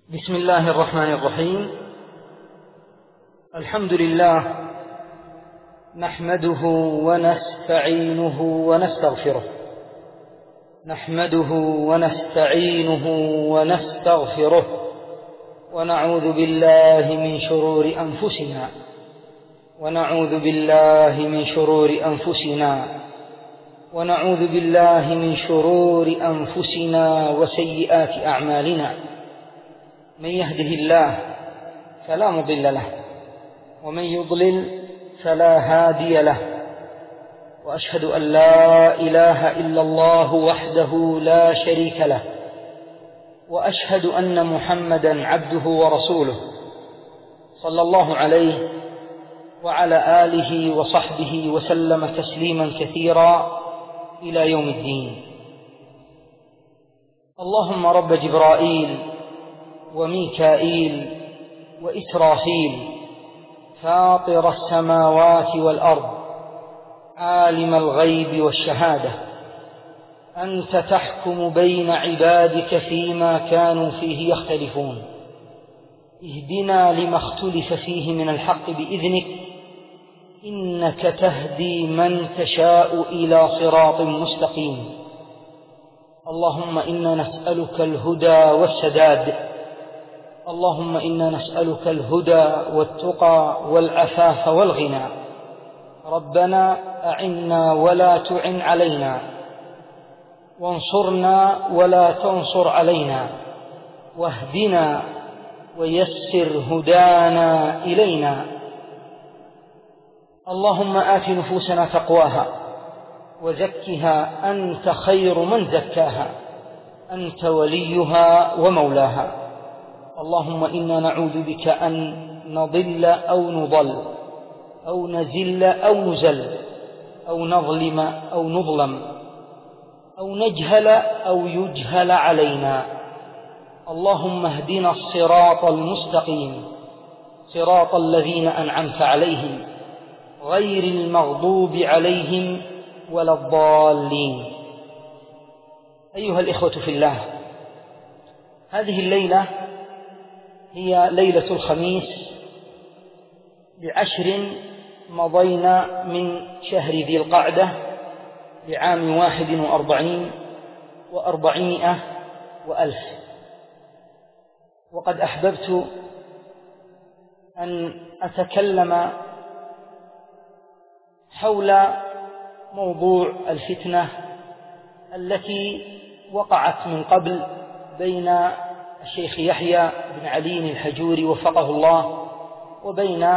بسم الله الرحمن الرحيم. الحمد لله نحمده ونستعينه ونستغفره ونعوذ بالله من شرور أنفسنا وسيئات أعمالنا. من يهده الله فلا مضل له ومن يضلل فلا هادي له، وأشهد أن لا إله إلا الله وحده لا شريك له، وأشهد أن محمدا عبده ورسوله صلى الله عليه وعلى آله وصحبه وسلم تسليما كثيرا إلى يوم الدين. اللهم رب جبرائيل وميكائيل وإسرافيل، فاطر السماوات والأرض، عالم الغيب والشهادة، أنت تحكم بين عبادك فيما كانوا فيه يختلفون، اهدنا لما اختلف فيه من الحق بإذنك، إنك تهدي من تشاء إلى صراط مستقيم. اللهم إنا نسألك الهدى والسداد، اللهم إنا نسألك الهدى والتقى والعفاف والغنى. ربنا أعنا ولا تعن علينا، وانصرنا ولا تنصر علينا، واهدنا ويسر هدانا إلينا. اللهم آت نفوسنا تقواها وزكها أنت خير من زكاها، أنت وليها ومولاها. اللهم إنا نعوذ بك أن نضل أو نضل أو نزل أو نزل أو نظلم أو نظلم أو نجهل أو يجهل علينا. اللهم اهدنا الصراط المستقيم، صراط الذين أنعمت عليهم غير المغضوب عليهم ولا الضالين. أيها الإخوة في الله، هذه الليلة هي ليلة الخميس ل10 مضينا من شهر ذي القعدة لعام 41 و400 وألف. وقد أحببت أن أتكلم حول موضوع الفتنة التي وقعت من قبل بين الشيخ يحيى بن علي الحجوري وفقه الله وبين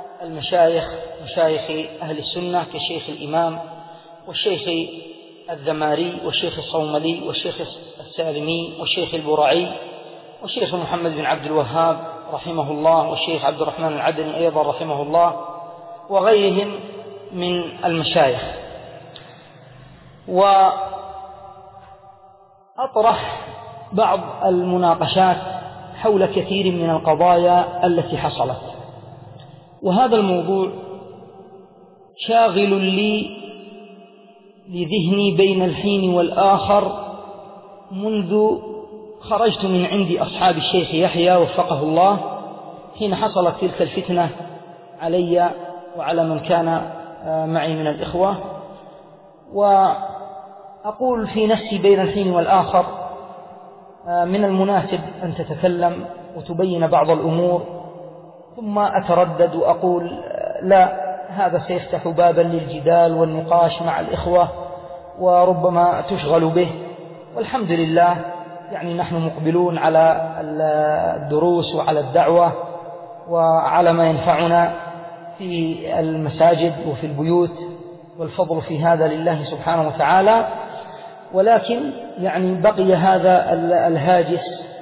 مشايخ أهل السنة كالشيخ الإمام والشيخ الذماري والشيخ الصوملي والشيخ السالمي والشيخ البرعي والشيخ محمد بن عبد الوهاب رحمه الله والشيخ عبد الرحمن العدني أيضا رحمه الله وغيرهم من المشايخ. وأطرح بعض المناقشات حول كثير من القضايا التي حصلت، وهذا الموضوع شاغل لي لذهني بين الحين والآخر منذ خرجت من عند أصحاب الشيخ يحيى وفقه الله حين حصلت تلك الفتنة علي وعلى من كان معي من الإخوة. وأقول في نفسي بين الحين والآخر من المناسب أن تتكلم وتبين بعض الأمور، ثم أتردد وأقول لا، هذا سيفتح بابا للجدال والنقاش مع الإخوة وربما تشغل به. والحمد لله يعني نحن مقبلون على الدروس وعلى الدعوة وعلى ما ينفعنا في المساجد وفي البيوت، والفضل في هذا لله سبحانه وتعالى. ولكن يعني بقي هذا الهاجس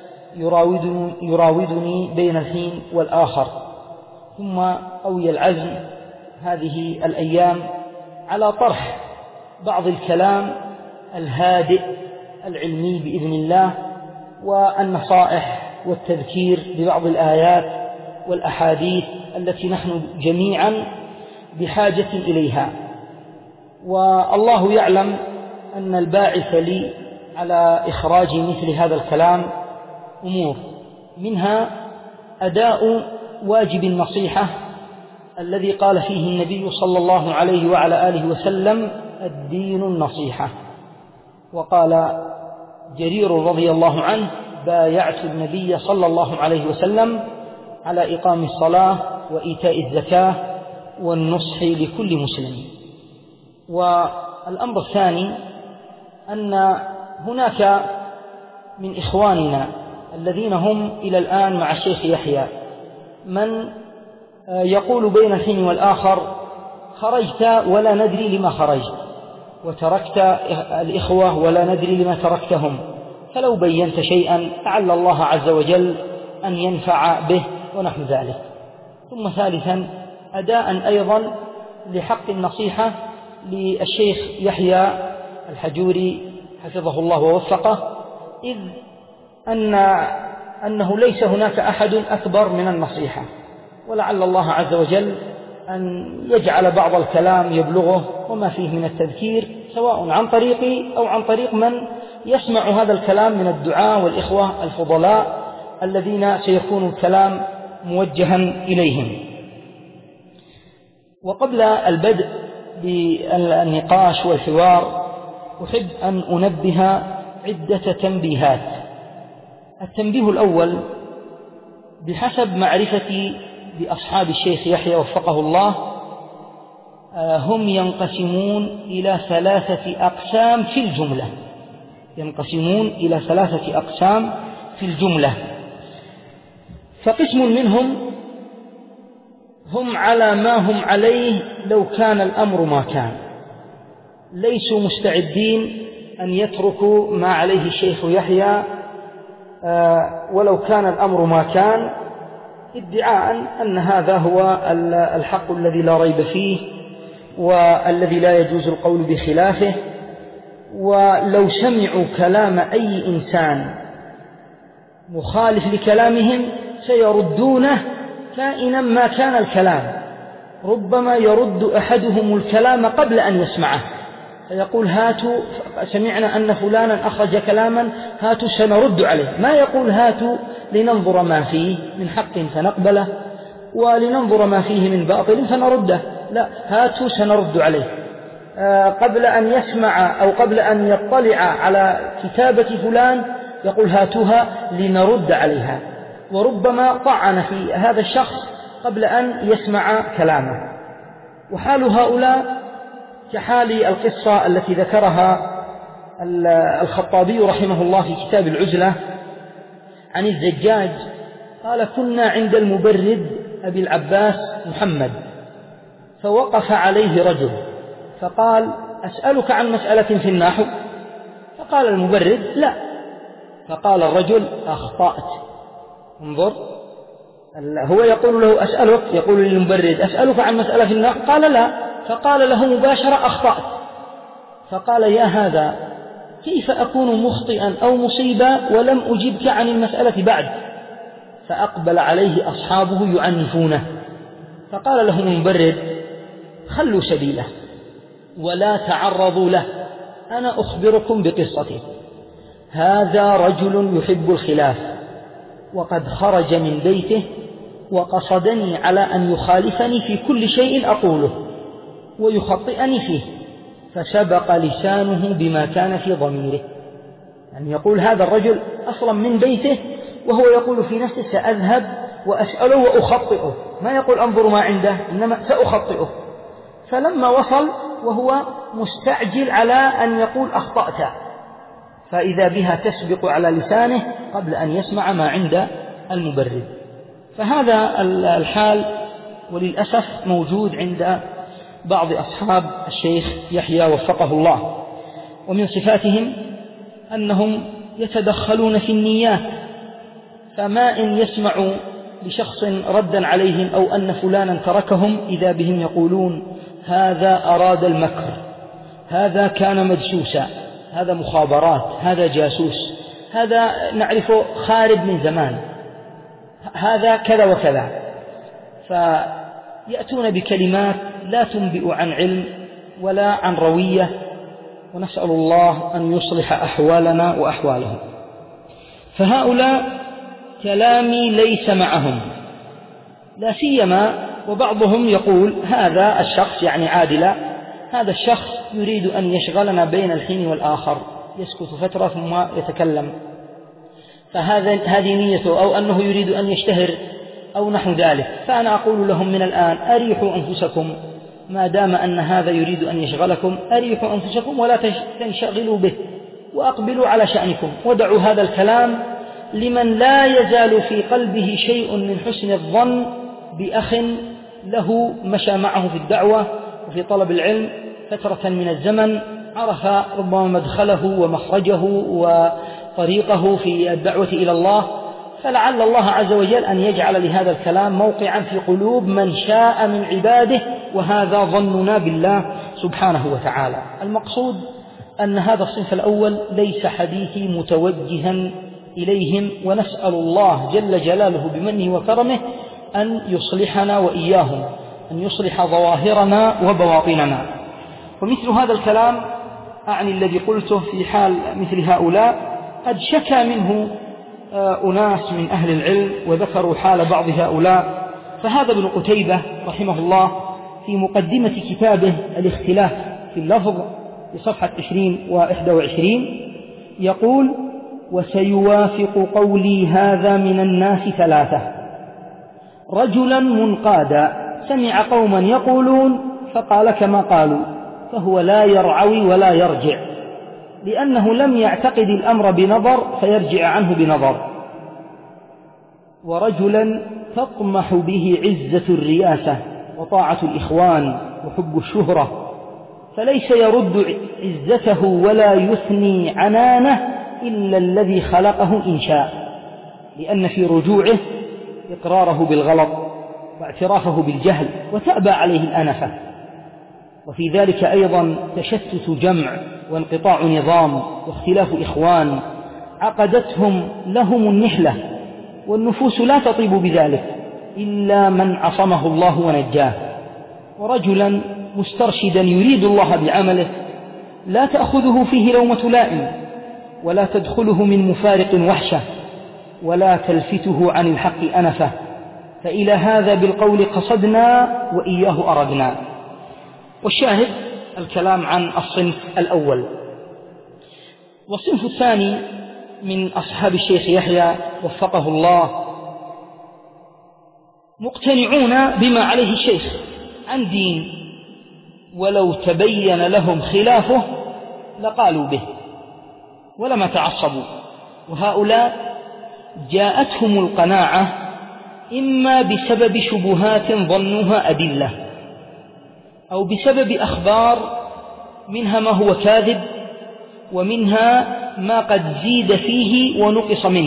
يراودني بين الحين والآخر، ثم أوي العزم هذه الأيام على طرح بعض الكلام الهادئ العلمي بإذن الله، والنصائح والتذكير ببعض الآيات والأحاديث التي نحن جميعا بحاجة إليها. والله يعلم أن الباعث لي على إخراج مثل هذا الكلام أمور، منها أداء واجب النصيحة الذي قال فيه النبي صلى الله عليه وعلى آله وسلم: الدين النصيحة. وقال جرير رضي الله عنه: بايعت النبي صلى الله عليه وسلم على إقام الصلاة وإيتاء الزكاة والنصح لكل مسلم. والأمر الثاني أن هناك من إخواننا الذين هم إلى الآن مع الشيخ يحيى من يقول بين الحين والآخر: خرجت ولا ندري لما خرجت، وتركت الإخوة ولا ندري لما تركتهم، فلو بينت شيئا لعل الله عز وجل أن ينفع به ونحو ذلك. ثم ثالثا أداء أيضا لحق النصيحة للشيخ يحيى الحجوري حفظه الله ووفقه، إذ أنه ليس هناك أحد أكبر من النصيحة، ولعل الله عز وجل أن يجعل بعض الكلام يبلغه وما فيه من التذكير، سواء عن طريقي أو عن طريق من يسمع هذا الكلام من الدعاة والإخوة الفضلاء الذين سيكون الكلام موجها إليهم. وقبل البدء بالنقاش والحوار أحب أن أنبه عدة تنبيهات. التنبيه الأول: بحسب معرفتي بأصحاب الشيخ يحيى وفقه الله، هم ينقسمون إلى 3 أقسام في الجملة. ينقسمون إلى 3 أقسام في الجملة. فقسم منهم هم على ما هم عليه لو كان الأمر ما كان، ليسوا مستعدين أن يتركوا ما عليه الشيخ يحيى ولو كان الأمر ما كان، ادعاء أن هذا هو الحق الذي لا ريب فيه والذي لا يجوز القول بخلافه. ولو سمعوا كلام أي إنسان مخالف لكلامهم سيردونه كائنا ما كان الكلام. ربما يرد أحدهم الكلام قبل أن يسمعه، فيقول: هاتوا، سمعنا أن فلانا أخرج كلاما، هاتوا سنرد عليه. ما يقول: هاتوا لننظر ما فيه من حق فنقبله، ولننظر ما فيه من باطل فنرده. لا، هاتوا سنرد عليه. قبل أن يسمع أو قبل أن يطلع على كتابة فلان يقول: هاتوها لنرد عليها. وربما طعن في هذا الشخص قبل أن يسمع كلامه. وحال هؤلاء كحال القصة التي ذكرها الخطابي رحمه الله في كتاب العزلة عن الزجاج، قال: كنا عند المبرد أبي العباس محمد، فوقف عليه رجل فقال: أسألك عن مسألة في النحو؟ فقال المبرد: لا. فقال الرجل: أخطأت. انظر، هو يقول له أسألك، يقول للمبرد: أسألك عن مسألة في النحو؟ قال: لا. فقال له مباشرة: أخطأت. فقال: يا هذا، كيف أكون مخطئا أو مصيبا ولم أجبك عن المسألة بعد؟ فأقبل عليه أصحابه يعنفونه، فقال لهم المبرد: خلوا سبيله ولا تعرضوا له، أنا أخبركم بقصته. هذا رجل يحب الخلاف، وقد خرج من بيته وقصدني على أن يخالفني في كل شيء أقوله ويخطئني فيه، فسبق لسانه بما كان في ضميره. يعني يقول هذا الرجل أصلا من بيته وهو يقول في نفسه: سأذهب وأسأله وأخطئه، ما يقول أنظر ما عنده، إنما سأخطئه. فلما وصل وهو مستعجل على أن يقول أخطأت، فإذا بها تسبق على لسانه قبل أن يسمع ما عند المبرد. فهذا الحال وللأسف موجود عند بعض أصحاب الشيخ يحيى وفقه الله. ومن صفاتهم أنهم يتدخلون في النيات، فما إن يسمعوا لشخص ردا عليهم أو أن فلانا تركهم إذا بهم يقولون: هذا أراد المكر، هذا كان مدسوسا، هذا مخابرات، هذا جاسوس، هذا نعرفه خارب من زمان، هذا كذا وكذا. فيأتون بكلمات لا تنبئ عن علم ولا عن روية، ونسأل الله أن يصلح أحوالنا وأحوالهم. فهؤلاء كلامي ليس معهم، لا سيما وبعضهم يقول هذا الشخص يعني عادل، هذا الشخص يريد أن يشغلنا بين الحين والآخر، يسكت فترة ثم يتكلم، هذه نيته، أو أنه يريد أن يشتهر أو نحو ذلك. فأنا أقول لهم من الآن أريحوا أنفسكم، ما دام أن هذا يريد أن يشغلكم أريحوا أنفسكم ولا تنشغلوا به، وأقبلوا على شأنكم، ودعوا هذا الكلام لمن لا يزال في قلبه شيء من حسن الظن بأخ له مشى معه في الدعوة وفي طلب العلم فترة من الزمن، عرف ربما مدخله ومخرجه وطريقه في الدعوة إلى الله، فلعل الله عز وجل أن يجعل لهذا الكلام موقعا في قلوب من شاء من عباده، وهذا ظننا بالله سبحانه وتعالى. المقصود أن هذا الصنف الأول ليس حديثي متوجها إليهم، ونسأل الله جل جلاله بمنه وكرمه أن يصلحنا وإياهم، أن يصلح ظواهرنا وبواطننا. ومثل هذا الكلام أعني الذي قلته في حال مثل هؤلاء قد شكى منه أناس من أهل العلم وذكروا حال بعض هؤلاء. فهذا ابن قتيبة رحمه الله في مقدمة كتابه الاختلاف في اللفظ في صفحة 20 و21 يقول: وسيوافق قولي هذا من الناس ثلاثة: رجلا منقادا سمع قوما يقولون فقال كما قالوا، فهو لا يرعوي ولا يرجع، لأنه لم يعتقد الأمر بنظر فيرجع عنه بنظر. ورجلا تطمح به عزة الرياسة وطاعة الإخوان وحب الشهرة، فليس يرد عزته ولا يثني عنانه إلا الذي خلقه إن شاء، لأن في رجوعه إقراره بالغلط واعترافه بالجهل وتأبى عليه الأنفة. وفي ذلك أيضا تشتت جمع وانقطاع نظام واختلاف إخوان عقدتهم لهم النحلة، والنفوس لا تطيب بذلك إلا من عصمه الله ونجاه. ورجلا مسترشدا يريد الله بعمله لا تأخذه فيه لومة لائم، ولا تدخله من مفارق وحشة، ولا تلفته عن الحق أنفة، فإلى هذا بالقول قصدنا وإياه أردنا. والشاهد الكلام عن الصنف الأول. والصنف الثاني من أصحاب الشيخ يحيى وفقه الله مقتنعون بما عليه الشيخ عن دين، ولو تبين لهم خلافه لقالوا به ولما تعصبوا. وهؤلاء جاءتهم القناعة إما بسبب شبهات ظنوها أدلة، أو بسبب أخبار منها ما هو كاذب ومنها ما قد زيد فيه ونقص منه.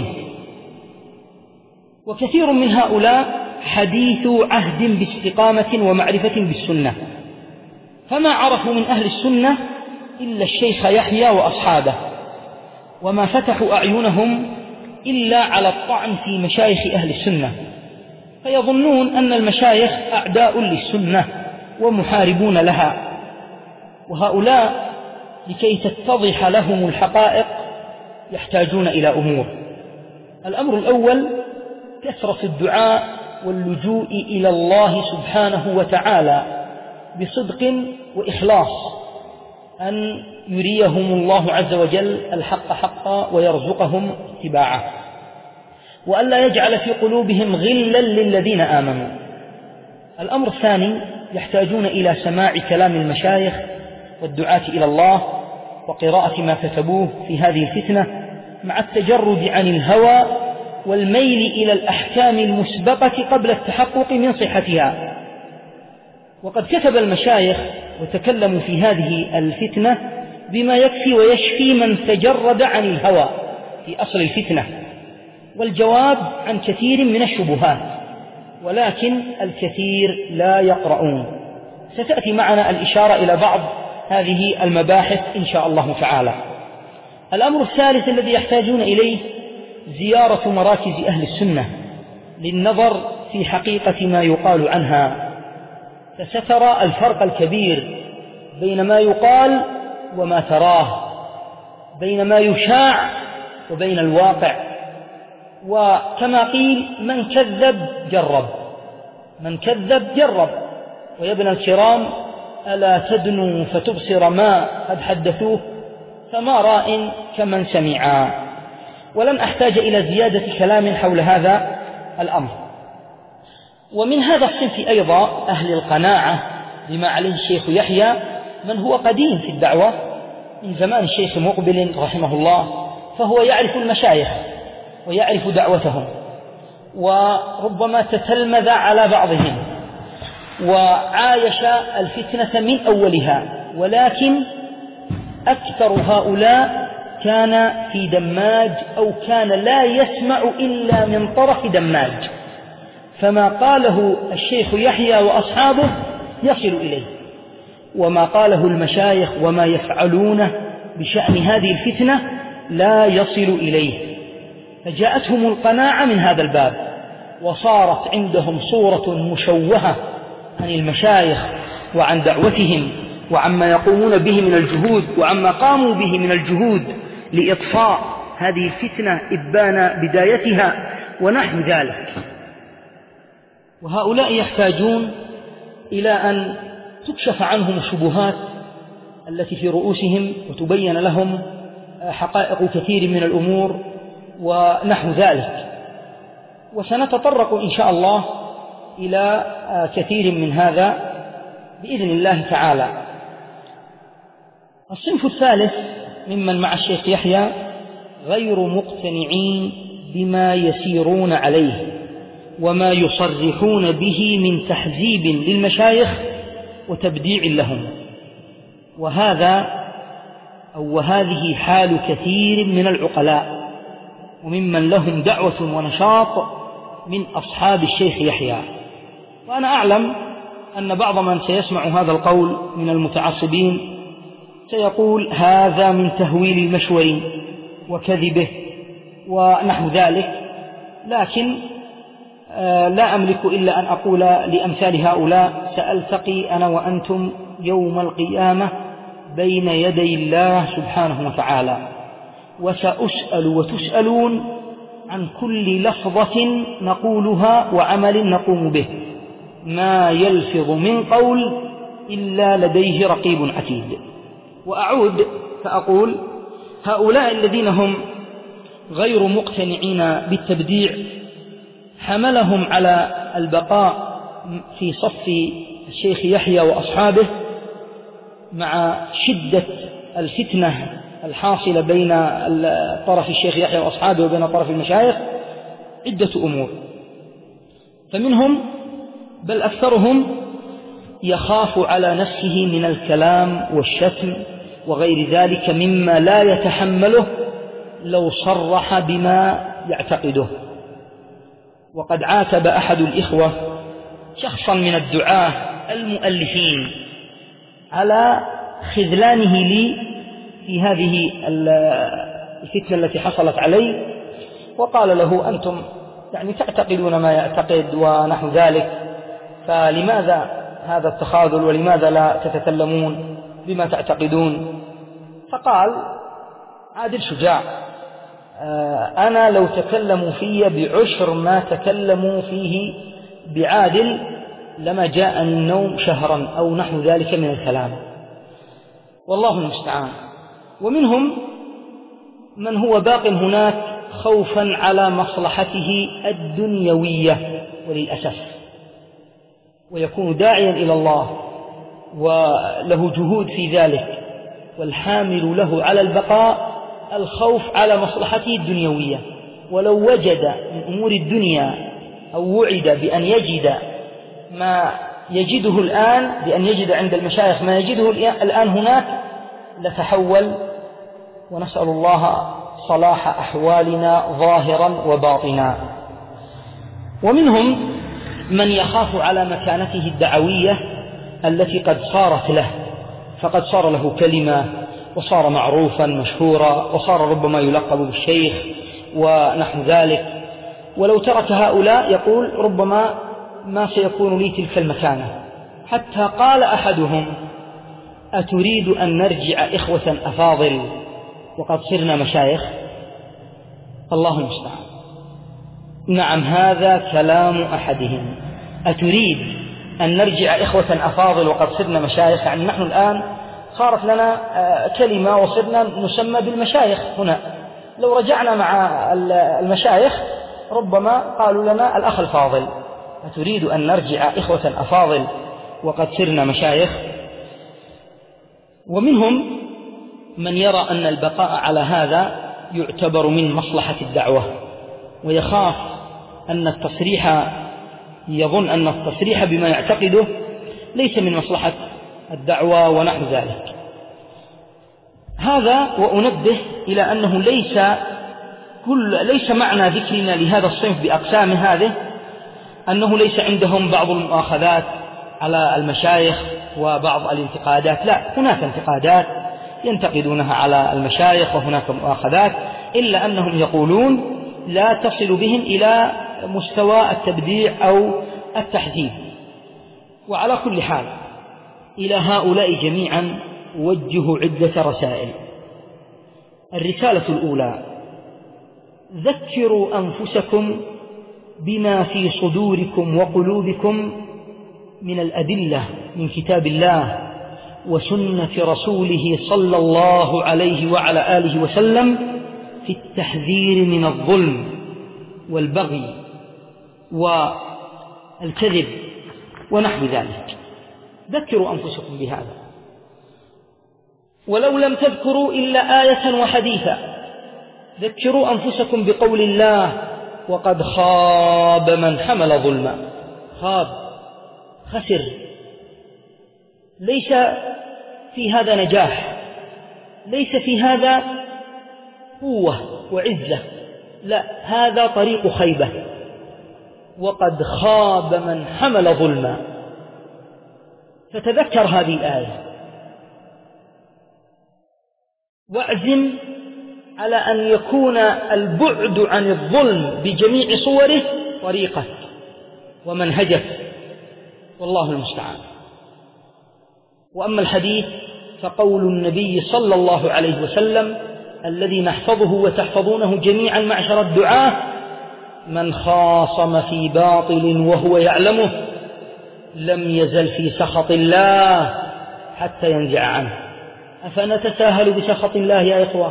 وكثير من هؤلاء حديث عهد باستقامة ومعرفة بالسنة، فما عرفوا من أهل السنة إلا الشيخ يحيى وأصحابه، وما فتحوا أعينهم إلا على الطعن في مشايخ أهل السنة، فيظنون أن المشايخ أعداء للسنة ومحاربون لها. وهؤلاء لكي تتضح لهم الحقائق يحتاجون إلى أمور. الأمر الأول كثرة الدعاء واللجوء إلى الله سبحانه وتعالى بصدق وإخلاص، أن يريهم الله عز وجل الحق حقا ويرزقهم اتباعه، وأن لا يجعل في قلوبهم غلا للذين آمنوا. الأمر الثاني يحتاجون إلى سماع كلام المشايخ والدعاة إلى الله وقراءة ما كتبوه في هذه الفتنة، مع التجرد عن الهوى والميل إلى الأحكام المسبقة قبل التحقق من صحتها. وقد كتب المشايخ وتكلموا في هذه الفتنة بما يكفي ويشفي من تجرد عن الهوى في أصل الفتنة، والجواب عن كثير من الشبهات، ولكن الكثير لا يقرؤون. ستأتي معنا الإشارة إلى بعض هذه المباحث إن شاء الله تعالى. الأمر الثالث الذي يحتاجون إليه زيارة مراكز أهل السنة للنظر في حقيقة ما يقال عنها، فسترى الفرق الكبير بين ما يقال وما تراه، بين ما يشاع وبين الواقع. وكما قيل من كذب جرب، من كذب جرب. ويا ابن الكرام ألا تدنوا فتبصر ما قد حدثوه، فما راء كمن سمعا. ولن أحتاج إلى زيادة كلام حول هذا الأمر. ومن هذا الصنف أيضا أهل القناعة بما عليه الشيخ يحيى، من هو قديم في الدعوة من زمان الشيخ مقبل رحمه الله، فهو يعرف المشايخ ويعرف دعوتهم، وربما تتلمذ على بعضهم وعايش الفتنة من أولها. ولكن أكثر هؤلاء كان في دماج، أو كان لا يسمع إلا من طرف دماج، فما قاله الشيخ يحيى وأصحابه يصل إليه، وما قاله المشايخ وما يفعلونه بشأن هذه الفتنة لا يصل إليه. فجاءتهم القناعة من هذا الباب، وصارت عندهم صورة مشوهة عن المشايخ وعن دعوتهم وعما يقومون به من الجهود، وعما قاموا به من الجهود لإطفاء هذه الفتنة إبان بدايتها ونحو ذلك. وهؤلاء يحتاجون إلى أن تكشف عنهم الشبهات التي في رؤوسهم، وتبين لهم حقائق كثير من الأمور ونحو ذلك. وسنتطرق إن شاء الله إلى كثير من هذا بإذن الله تعالى. الصنف الثالث ممن مع الشيخ يحيى غير مقتنعين بما يسيرون عليه وما يصرحون به من تحزيب للمشايخ وتبديع لهم، وهذه حال كثير من العقلاء وممن لهم دعوة ونشاط من أصحاب الشيخ يحيى. وأنا أعلم أن بعض من سيسمع هذا القول من المتعصبين سيقول هذا من تهويل المشوري وكذبه ونحو ذلك، لكن لا أملك إلا أن أقول لأمثال هؤلاء سألتقي أنا وأنتم يوم القيامة بين يدي الله سبحانه وتعالى، وسأسأل وتسألون عن كل لفظة نقولها وعمل نقوم به، ما يلفظ من قول إلا لديه رقيب عتيد. وأعود فأقول هؤلاء الذين هم غير مقتنعين بالتبديع حملهم على البقاء في صف الشيخ يحيى وأصحابه مع شدة الفتنة الحاصلة بين طرف الشيخ يحيى وأصحابه وبين طرف المشايخ عدة أمور. فمنهم بل أكثرهم يخاف على نفسه من الكلام والشتم وغير ذلك مما لا يتحمله لو صرح بما يعتقده. وقد عاتب أحد الإخوة شخصا من الدعاة المؤلفين على خذلانه لي في هذه الفتنة التي حصلت علي، وقال له أنتم يعني تعتقدون ما يعتقد ونحو ذلك، فلماذا هذا التخاذل ولماذا لا تتكلمون بما تعتقدون؟ فقال عادل شجاع، أنا لو تكلموا في بعشر ما تكلموا فيه بعادل لما جاءني النوم شهرا أو نحو ذلك من الكلام، والله المستعان. ومنهم من هو باق هناك خوفا على مصلحته الدنيوية وللأسف، ويكون داعيا إلى الله وله جهود في ذلك، والحامل له على البقاء الخوف على مصلحته الدنيوية، ولو وجد من أمور الدنيا أو وعد بأن يجد ما يجده الآن، بأن يجد عند المشايخ ما يجده الآن هناك لتحول، ونسأل الله صلاح أحوالنا ظاهرا وباطنا. ومنهم من يخاف على مكانته الدعوية التي قد صارت له، فقد صار له كلمة وصار معروفا مشهورا وصار ربما يلقب بالشيخ ونحو ذلك، ولو ترك هؤلاء يقول ربما ما سيكون لي تلك المكانة. حتى قال أحدهم أتريد أن نرجع إخوة أفاضل وقد صرنا مشايخ؟ الله المستعان. نعم، هذا كلام أحدهم. أتريد أن نرجع إخوة أفاضل وقد صرنا مشايخ؟ يعني نحن الآن صارت لنا كلمة وصرنا نسمى بالمشايخ هنا. لو رجعنا مع المشايخ ربما قالوا لنا الأخ الفاضل. أتريد أن نرجع إخوة أفاضل وقد صرنا مشايخ؟ ومنهم من يرى أن البقاء على هذا يعتبر من مصلحة الدعوة، ويخاف أن التصريح، يظن أن التصريح بما يعتقده ليس من مصلحة الدعوة ونحو ذلك. هذا وأنبه إلى أنه ليس معنى ذكرنا لهذا الصنف بأقسام هذه أنه ليس عندهم بعض المؤاخذات على المشايخ وبعض الانتقادات، لا، هناك انتقادات ينتقدونها على المشايخ وهناك مؤاخذات، إلا أنهم يقولون لا تصل بهم إلى مستوى التبديع أو التحذير. وعلى كل حال إلى هؤلاء جميعا وجهوا عدة رسائل. الرسالة الأولى: ذكروا أنفسكم بما في صدوركم وقلوبكم من الأدلة من كتاب الله وسنة رسوله صلى الله عليه وعلى آله وسلم في التحذير من الظلم والبغي والكذب ونحو ذلك. ذكروا أنفسكم بهذا، ولو لم تذكروا إلا آية وحديثا. ذكروا أنفسكم بقول الله: وقد خاب من حمل ظلما. خاب، خسر، ليس في هذا نجاح، ليس في هذا قوة وعزة، لا، هذا طريق خيبة. وقد خاب من حمل ظلما. فتذكر هذه الآية واعزم على أن يكون البعد عن الظلم بجميع صوره طريقك ومنهجك، والله المستعان. وأما الحديث فقول النبي صلى الله عليه وسلم الذي نحفظه وتحفظونه جميعا معشر الدعاة: من خاصم في باطل وهو يعلمه لم يزل في سخط الله حتى ينزع عنه. أفنتساهل بسخط الله يا إخوة؟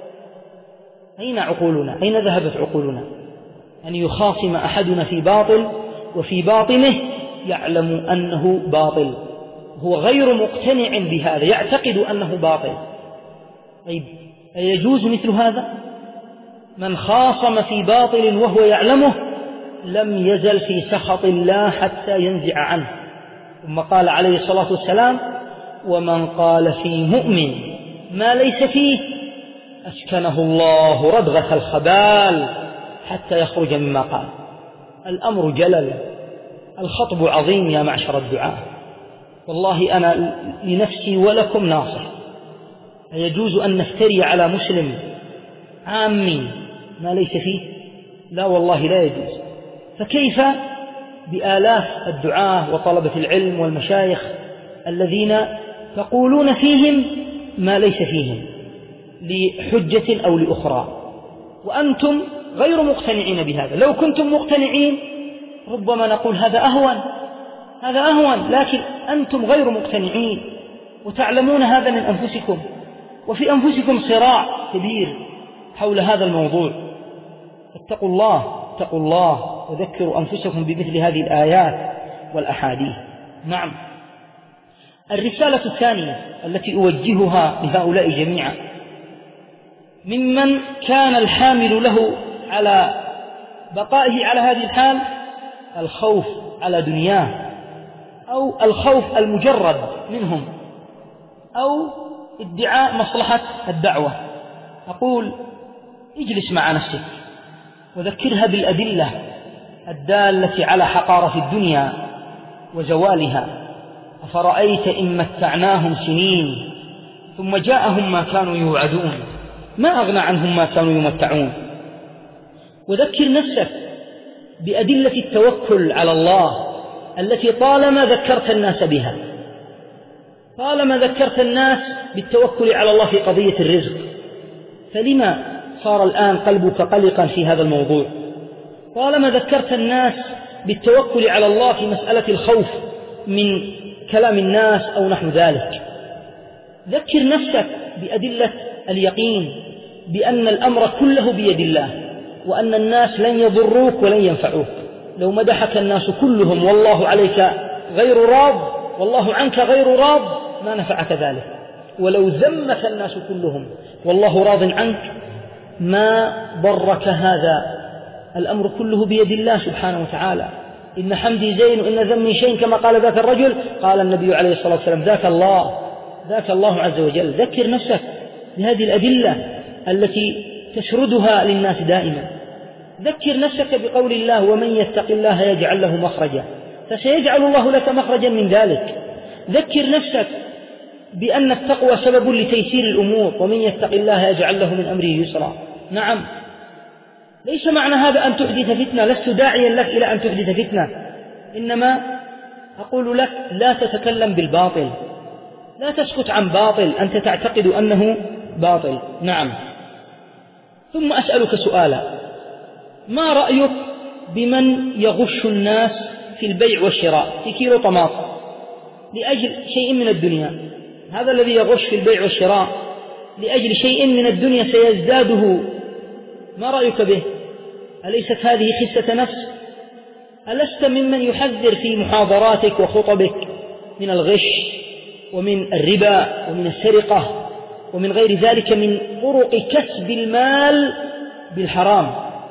أين عقولنا؟ أين ذهبت عقولنا؟ أن يخاصم أحدنا في باطل وفي باطنه يعلم أنه باطل، هو غير مقتنع بهذا، يعتقد أنه باطل. طيب، أيجوز مثل هذا؟ من خاصم في باطل وهو يعلمه لم يزل في سخط الله حتى ينزع عنه. ثم قال عليه الصلاة والسلام: ومن قال في مؤمن ما ليس فيه أسكنه الله ردغة الخبال حتى يخرج مما قال. الأمر جلل، الخطب عظيم يا معشر الدعاة. والله أنا لنفسي ولكم ناصح. أيجوز أن نفتري على مسلم عامي ما ليس فيه؟ لا والله لا يجوز. فكيف بآلاف الدعاة وطلبة العلم والمشايخ الذين تقولون فيهم ما ليس فيهم لحجة أو لأخرى، وأنتم غير مقتنعين بهذا. لو كنتم مقتنعين ربما نقول هذا أهون، لكن أنتم غير مقتنعين وتعلمون هذا من أنفسكم، وفي أنفسكم صراع كبير حول هذا الموضوع. اتقوا الله وذكروا أنفسكم بمثل هذه الآيات والأحاديث. نعم. الرسالة الثانية التي أوجهها لهؤلاء جميعا: ممن كان الحامل له على بقائه على هذه الحال الخوف على دنياه، أو الخوف المجرد منهم، أو ادعاء مصلحة الدعوة. أقول: اجلس مع نفسك وذكرها بالأدلة الدالة على حقارة الدنيا وزوالها. أفرأيت إن متعناهم سنين ثم جاءهم ما كانوا يوعدون ما أغنى عنهم ما كانوا يمتعون. وذكر نفسك بأدلة التوكل على الله التي طالما ذكرت الناس بها، طالما ذكرت الناس بالتوكل على الله في قضية الرزق، فلما صار الآن قلبك قلقا في هذا الموضوع؟ طالما ذكرت الناس بالتوكل على الله في مسألة الخوف من كلام الناس أو نحو ذلك، ذكر نفسك بأدلة اليقين بأن الأمر كله بيد الله، وأن الناس لن يضروك ولن ينفعوك. لو مدحك الناس كلهم والله عليك غير راض، والله عنك غير راض، ما نفعك ذلك. ولو ذمك الناس كلهم والله راض عنك ما ضرك هذا. الأمر كله بيد الله سبحانه وتعالى. إن حمدي زين وإن ذمي شين، كما قال ذاك الرجل. قال النبي عليه الصلاة والسلام ذاك الله عز وجل. ذكر نفسك بهذه الأدلة التي تسردها للناس دائما. ذكر نفسك بقول الله: ومن يتق الله يجعل له مخرجا، فسيجعل الله لك مخرجا من ذلك. ذكر نفسك بأن التقوى سبب لتيسير الأمور، ومن يتق الله يجعل له من أمره يسرا. نعم، ليس معنى هذا أن تحدث فتنة، لست داعيا لك إلى أن تحدث فتنة، إنما أقول لك لا تتكلم بالباطل، لا تسكت عن باطل أنت تعتقد أنه باطل. نعم. ثم أسألك سؤالا: ما رأيك بمن يغش الناس في البيع والشراء في كيلو طماطم لأجل شيء من الدنيا؟ هذا الذي يغش في البيع والشراء لأجل شيء من الدنيا سيزداده، ما رأيك به؟ أليست هذه خسة نفس؟ ألست ممن يحذر في محاضراتك وخطبك من الغش ومن الربا ومن السرقة ومن غير ذلك من طرق كسب المال بالحرام؟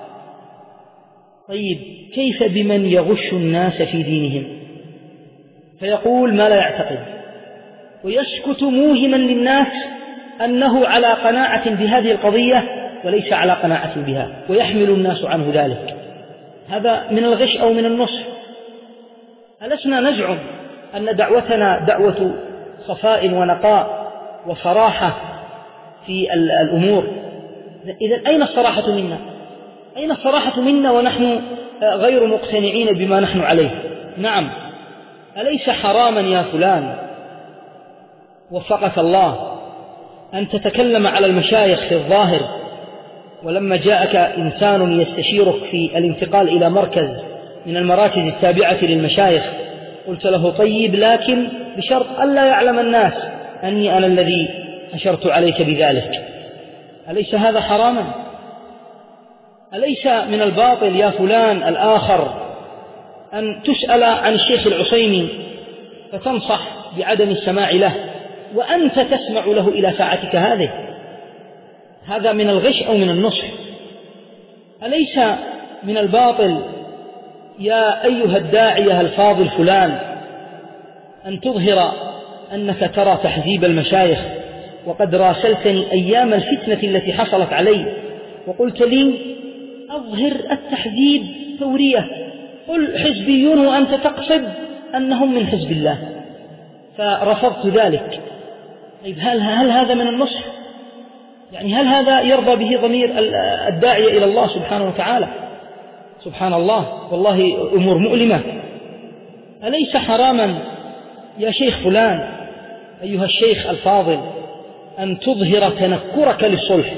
طيب، كيف بمن يغش الناس في دينهم فيقول ما لا يعتقد ويسكت موهما للناس أنه على قناعة بهذه القضية وليس على قناعة بها، ويحمل الناس عنه ذلك؟ هذا من الغش أو من النصح. ألسنا نزعم أن دعوتنا دعوة صفاء ونقاء وصراحة في الأمور؟ إذن أين الصراحة منا؟ أين الصراحة منا ونحن غير مقتنعين بما نحن عليه؟ نعم. أليس حراما يا فلان وفقك الله أن تتكلم على المشايخ في الظاهر، ولما جاءك إنسان يستشيرك في الانتقال إلى مركز من المراكز التابعة للمشايخ قلت له طيب، لكن بشرط ألا يعلم الناس أني أنا الذي أشرت عليك بذلك؟ أليس هذا حراما؟ أليس من الباطل يا فلان الآخر أن تسأل عن الشيخ العصيمي فتنصح بعدم السماع له وأنت تسمع له إلى ساعتك هذه؟ هذا من الغش أو من النصح؟ أليس من الباطل يا أيها الداعية الفاضل فلان أن تظهر أنك ترى تحذيب المشايخ؟ وقد راسلتني أيام الفتنة التي حصلت علي وقلت لي أظهر التحذيب ثورية، قل حزبيون وأنت تقصد أنهم من حزب الله، فرفضت ذلك. طيب، هل هذا من النصح؟ يعني هل هذا يرضى به ضمير الداعية إلى الله سبحانه وتعالى؟ سبحان الله، والله أمور مؤلمة. أليس حراما يا شيخ فلان أيها الشيخ الفاضل أن تظهر تنكرك للصلح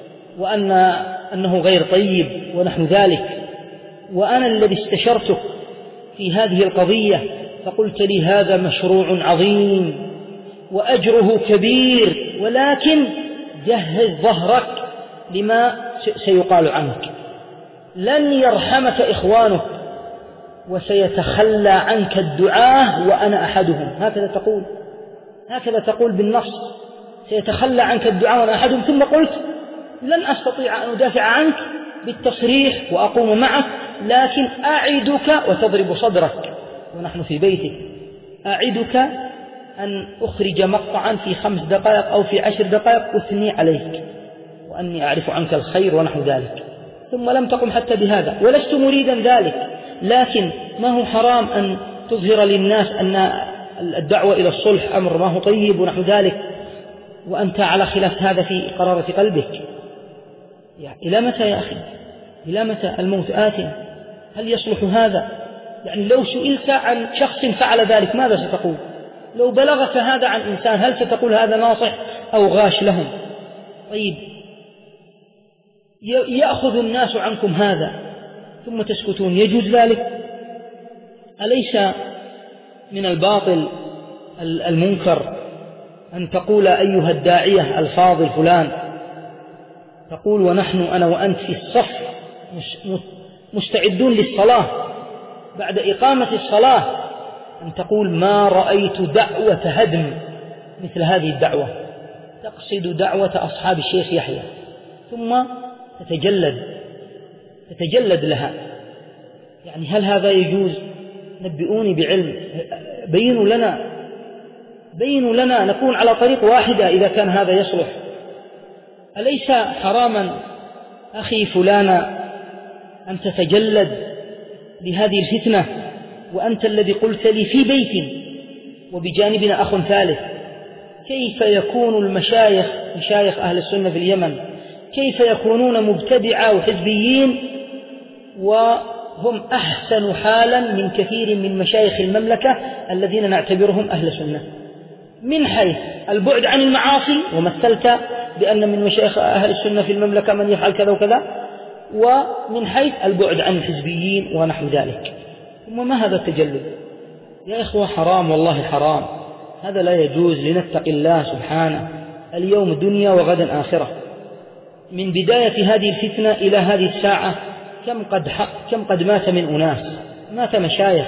وأنه غير طيب ونحن ذلك، وأنا الذي استشرتك في هذه القضية فقلت لي هذا مشروع عظيم وأجره كبير، ولكن جهز ظهرك لما سيقال عنك، لن يرحمك إخوانك وسيتخلى عنك الدعاة وأنا أحدهم. هكذا تقول بالنص، سيتخلى عنك الدعاة وأنا أحدهم. ثم قلت لن أستطيع أن أدافع عنك بالتصريح وأقوم معك، لكن أعدك وتضرب صدرك ونحن في بيتك، أعدك أن أخرج مقطعا في 5 دقائق أو في 10 دقائق أثني عليك وأني أعرف عنك الخير ونحو ذلك. ثم لم تقم حتى بهذا، ولست مريدا ذلك، لكن ما هو حرام أن تظهر للناس أن الدعوة إلى الصلح أمر ما هو طيب ونحو ذلك، وأنت على خلاف هذا في قرارة قلبك؟ يعني إلى متى يا أخي؟ إلى متى؟ الموت آت، هل يصلح هذا؟ يعني لو سئلت عن شخص فعل ذلك ماذا ستقول؟ لو بلغك هذا عن إنسان هل ستقول هذا ناصح أو غاش لهم؟ طيب، يأخذ الناس عنكم هذا ثم تسكتون، يجوز ذلك؟ أليس من الباطل المنكر أن تقول أيها الداعية الفاضل فلان، تقول ونحن أنا وأنت في الصف مستعدون للصلاة، بعد إقامة الصلاة أن تقول ما رأيت دعوة هدم مثل هذه الدعوة، تقصد دعوة أصحاب الشيخ يحيى، ثم تتجلد لها. يعني هل هذا يجوز؟ نبئوني بعلم، بينوا لنا نكون على طريق واحدة إذا كان هذا يصلح. أليس حراما أخي فلانا أن تتجلد لهذه الفتنة وأنت الذي قلت لي في بيت وبجانبنا أخ ثالث؟ كيف يكون مشايخ أهل السنة في اليمن كيف يكونون مبتدعة وحزبيين وهم أحسن حالا من كثير من مشايخ المملكة الذين نعتبرهم أهل سنة، من حيث البعد عن المعاصي، ومثلت بأن من مشايخ أهل السنة في المملكة من يفعل كذا وكذا، ومن حيث البعد عن الحزبيين ونحو ذلك. ثم ما هذا التجلد يا إخوة؟ حرام والله حرام، هذا لا يجوز. لنتقي الله سبحانه، اليوم دنيا وغدا آخرة. من بداية هذه الفتنة إلى هذه الساعة كم قد مات من أناس، مات مشايخ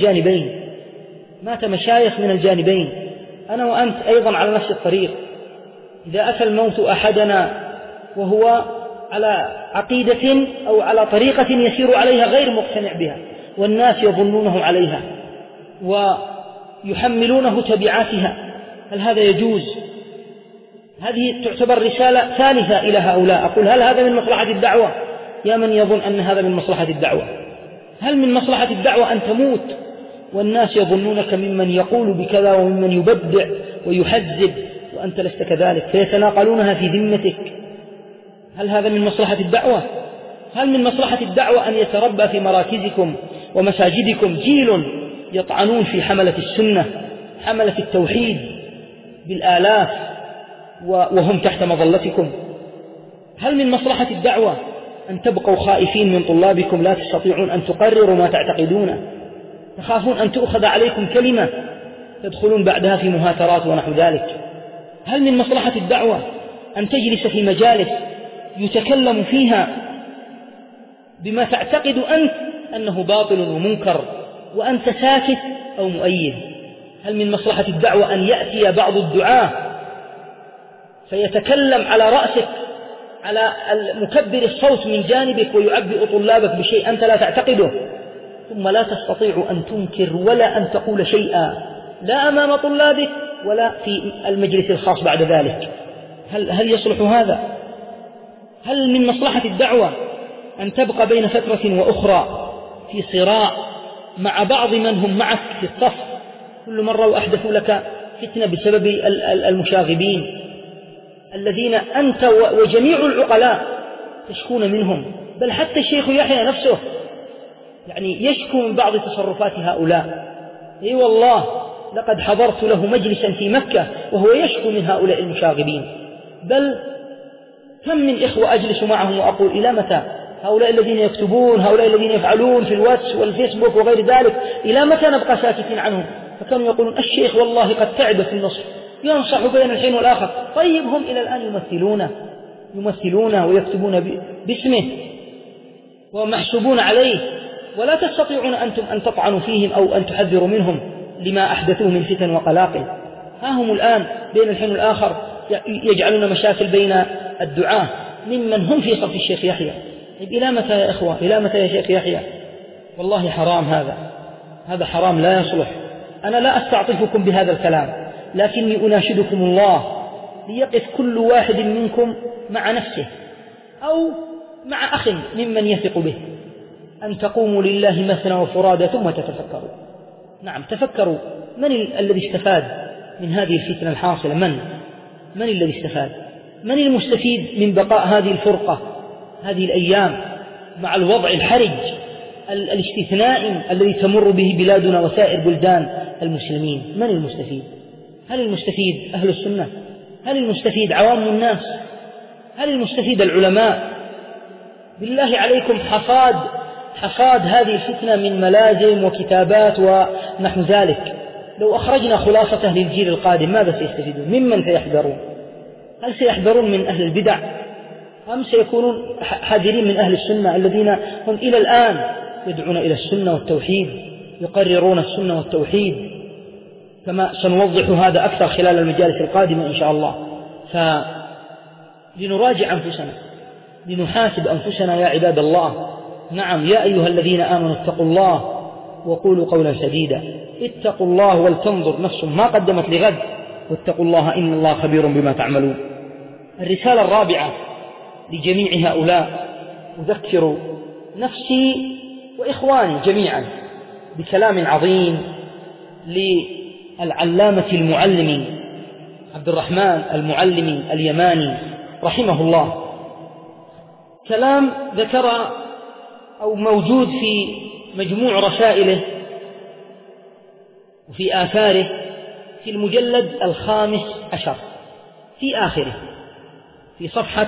من الجانبين، أنا وأنت أيضا على نفس الطريق. إذا أتى الموت أحدنا وهو على عقيدة أو على طريقة يسير عليها غير مقتنع بها، والناس يظنونه عليها ويحملونه تبعاتها، هل هذا يجوز؟ هذه تعتبر رسالة ثالثة إلى هؤلاء. أقول هل هذا من مصلحة الدعوة؟ يا من يظن أن هذا من مصلحة الدعوة، هل من مصلحة الدعوة أن تموت والناس يظنونك ممن يقول بكذا وممن يبدع ويحزب وأنت لست كذلك، فيتناقلونها في ذمتك؟ هل هذا من مصلحة الدعوة؟ هل من مصلحة الدعوة أن يتربى في مراكزكم ومساجدكم جيل يطعنون في حملة السنة، حملة التوحيد بالآلاف وهم تحت مظلتكم؟ هل من مصلحة الدعوة أن تبقوا خائفين من طلابكم لا تستطيعون أن تقرروا ما تعتقدون، تخافون أن تؤخذ عليكم كلمة تدخلون بعدها في مهاترات ونحو ذلك؟ هل من مصلحة الدعوة أن تجلس في مجالس يتكلم فيها بما تعتقد أنت أنه باطل ومنكر وأنت ساكت أو مؤيد؟ هل من مصلحة الدعوة أن يأتي بعض الدعاة فيتكلم على رأسك على مكبر الصوت من جانبك ويعبئ طلابك بشيء أنت لا تعتقده، ثم لا تستطيع أن تنكر ولا أن تقول شيئا لا أمام طلابك ولا في المجلس الخاص بعد ذلك؟ هل يصلح هذا؟ هل من مصلحة الدعوة أن تبقى بين فترة وأخرى في صراع مع بعض من هم معك في الصف كل مرة وأحدثوا لك فتنة بسبب المشاغبين الذين أنت وجميع العقلاء تشكون منهم، بل حتى الشيخ يحيى نفسه يعني يشكو من بعض تصرفات هؤلاء. أي والله لقد حضرت له مجلسا في مكة وهو يشكو من هؤلاء المشاغبين، بل كم من إخوة أجلس معهم وأقول إلى متى هؤلاء الذين يكتبون، هؤلاء الذين يفعلون في الواتس والفيسبوك وغير ذلك، إلى متى نبقى ساكتين عنهم؟ فكانوا يقولون الشيخ والله قد تعب في النصر، ينصح بين الحين والآخر. طيب هم إلى الآن يمثلون ويكتبون باسمه ومحسوبون عليه، ولا تستطيعون أنتم أن تطعنوا فيهم أو أن تحذروا منهم لما أحدثوه من فتن وقلاقل. ها هم الآن بين الحين والآخر يجعلون مشاكل بين الدعاة ممن هم في صف الشيخ يحيى. إلى متى يا إخوة؟ إلى متى يا شيخ يحيى؟ والله حرام، هذا حرام لا يصلح. أنا لا أستعطفكم بهذا الكلام، لكني أناشدكم الله ليقف كل واحد منكم مع نفسه أو مع أخ ممن يثق به، أن تقوموا لله مثنى وفرادى ثم تتفكروا. نعم تفكروا، من الذي استفاد من هذه الفتنة الحاصلة؟ من الذي استفاد؟ من المستفيد من بقاء هذه الفرقة هذه الأيام مع الوضع الحرج الاستثنائي الذي تمر به بلادنا وسائر بلدان المسلمين؟ من المستفيد؟ هل المستفيد أهل السنة؟ هل المستفيد عوام الناس؟ هل المستفيد العلماء؟ بالله عليكم، حصاد حصاد هذه الفتنة من ملازم وكتابات ونحو ذلك. لو أخرجنا خلاصته للجيل القادم ماذا سيستفيدون؟ ممن سيحذرون؟ هل سيحذرون من أهل البدع أم سيكونون حذرين من أهل السنة الذين هم إلى الآن يدعون إلى السنة والتوحيد، يقررون السنة والتوحيد، كما سنوضح هذا أكثر خلال المجالس القادمة إن شاء الله. فلنراجع أنفسنا، لنحاسب أنفسنا يا عباد الله. نعم، يا أيها الذين آمنوا اتقوا الله وقولوا قولا سديدا، اتقوا الله ولتنظر نفس ما قدمت لغد واتقوا الله إن الله خبير بما تعملون. الرسالة الرابعة لجميع هؤلاء، أذكر نفسي وإخواني جميعا بكلام عظيم للعلامة المعلم عبد الرحمن المعلم اليماني رحمه الله. كلام ذكر أو موجود في مجموع رسائله وفي آثاره في المجلد 15 في آخره في صفحة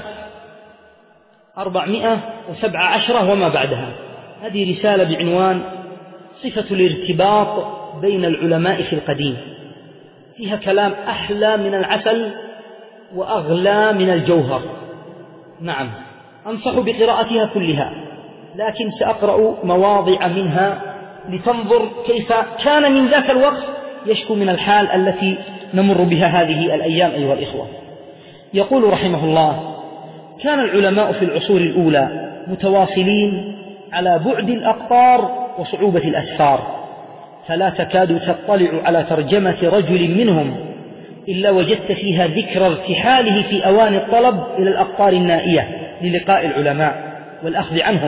417 وما بعدها. هذه رسالة بعنوان صفة الارتباط بين العلماء في القديم، فيها كلام أحلى من العسل وأغلى من الجوهر. نعم، أنصح بقراءتها كلها، لكن سأقرأ مواضع منها لتنظر كيف كان من ذاك الوقت يشكو من الحال التي نمر بها هذه الأيام أيها الإخوة. يقول رحمه الله: كان العلماء في العصور الأولى متواصلين على بعد الأقطار وصعوبة الأسفار، فلا تكاد تطلع على ترجمة رجل منهم إلا وجدت فيها ذكر ارتحاله في أوان الطلب إلى الأقطار النائية للقاء العلماء والأخذ عنهم،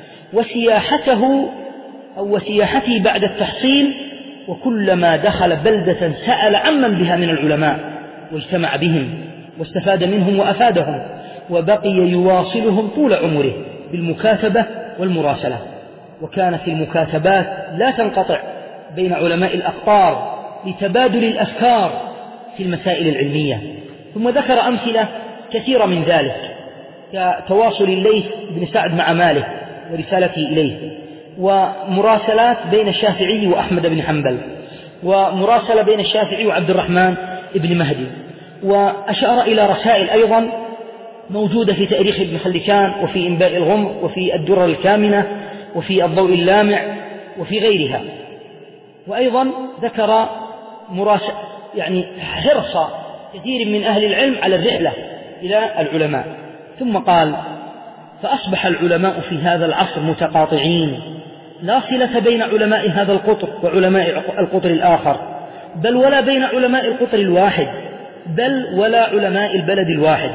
وسياحته بعد التحصيل، وكلما دخل بلدة سأل عمن بها من العلماء واجتمع بهم واستفاد منهم وأفادهم، وبقي يواصلهم طول عمره بالمكاتبة والمراسلة. وكانت المكاتبات لا تنقطع بين علماء الأقطار لتبادل الأفكار في المسائل العلمية. ثم ذكر أمثلة كثيرة من ذلك، كتواصل الليث بن سعد مع مالك ورسالته إليه، ومراسلات بين الشافعي وأحمد بن حنبل، ومراسلة بين الشافعي وعبد الرحمن بن مهدي. وأشار إلى رسائل أيضا موجودة في تاريخ ابن خلكان وفي إنباء الغمر وفي الدرر الكامنة وفي الضوء اللامع وفي غيرها. وأيضا ذكر حرص كثير من أهل العلم على الرحلة إلى العلماء. ثم قال: فأصبح العلماء في هذا العصر متقاطعين، لا صلة بين علماء هذا القطر وعلماء القطر الآخر، بل ولا بين علماء القطر الواحد، بل ولا علماء البلد الواحد.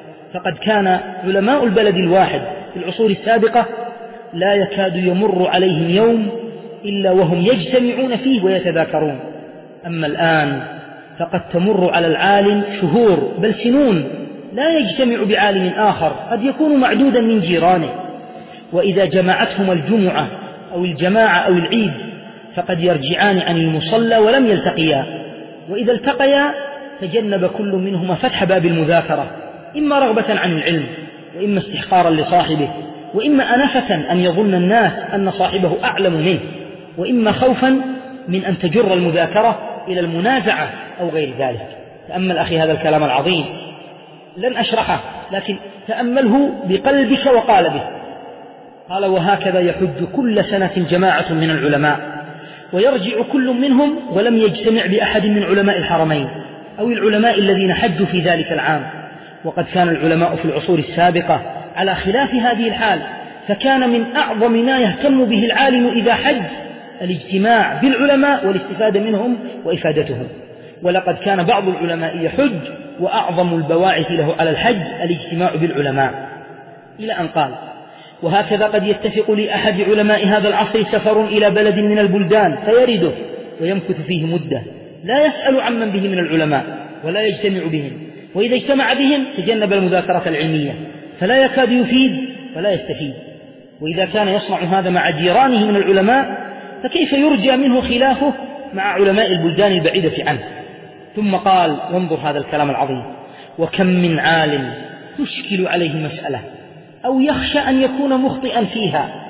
فقد كان علماء البلد الواحد في العصور السابقة لا يكاد يمر عليهم يوم إلا وهم يجتمعون فيه ويتذاكرون، أما الآن فقد تمر على العالم شهور بل سنون لا يجتمع بعالم آخر قد يكون معدودا من جيرانه، وإذا جمعتهم الجمعة أو الجماعة أو العيد فقد يرجعان عن المصلى ولم يلتقيا، وإذا التقيا تجنب كل منهما فتح باب المذاكرة، إما رغبة عن العلم، وإما استحقارا لصاحبه، وإما أنفة أن يظن الناس أن صاحبه أعلم منه، وإما خوفا من أن تجر المذاكرة إلى المنازعة أو غير ذلك. تأمل أخي هذا الكلام العظيم، لن أشرحه لكن تأمله بقلبك وقالبه. قال: وهكذا يحج كل سنة جماعة من العلماء، ويرجع كل منهم ولم يجتمع بأحد من علماء الحرمين أو العلماء الذين حجوا في ذلك العام. وقد كان العلماء في العصور السابقة على خلاف هذه الحال، فكان من أعظم ما يهتم به العالم إذا حج الاجتماع بالعلماء والاستفادة منهم وإفادتهم. ولقد كان بعض العلماء يحج وأعظم البواعث له على الحج الاجتماع بالعلماء، إلى أن قال: وهكذا قد يتفق لأحد علماء هذا العصر سفر إلى بلد من البلدان فيرده ويمكث فيه مدة، لا يسأل عمن به من العلماء ولا يجتمع بهم، وإذا اجتمع بهم تجنب المذاكرة العلمية فلا يكاد يفيد ولا يستفيد. وإذا كان يصنع هذا مع جيرانه من العلماء فكيف يرجى منه خلافه مع علماء البلدان البعيدة عنه؟ ثم قال، وانظر هذا الكلام العظيم: وكم من عالم تشكل عليه مسألة أو يخشى أن يكون مخطئا فيها،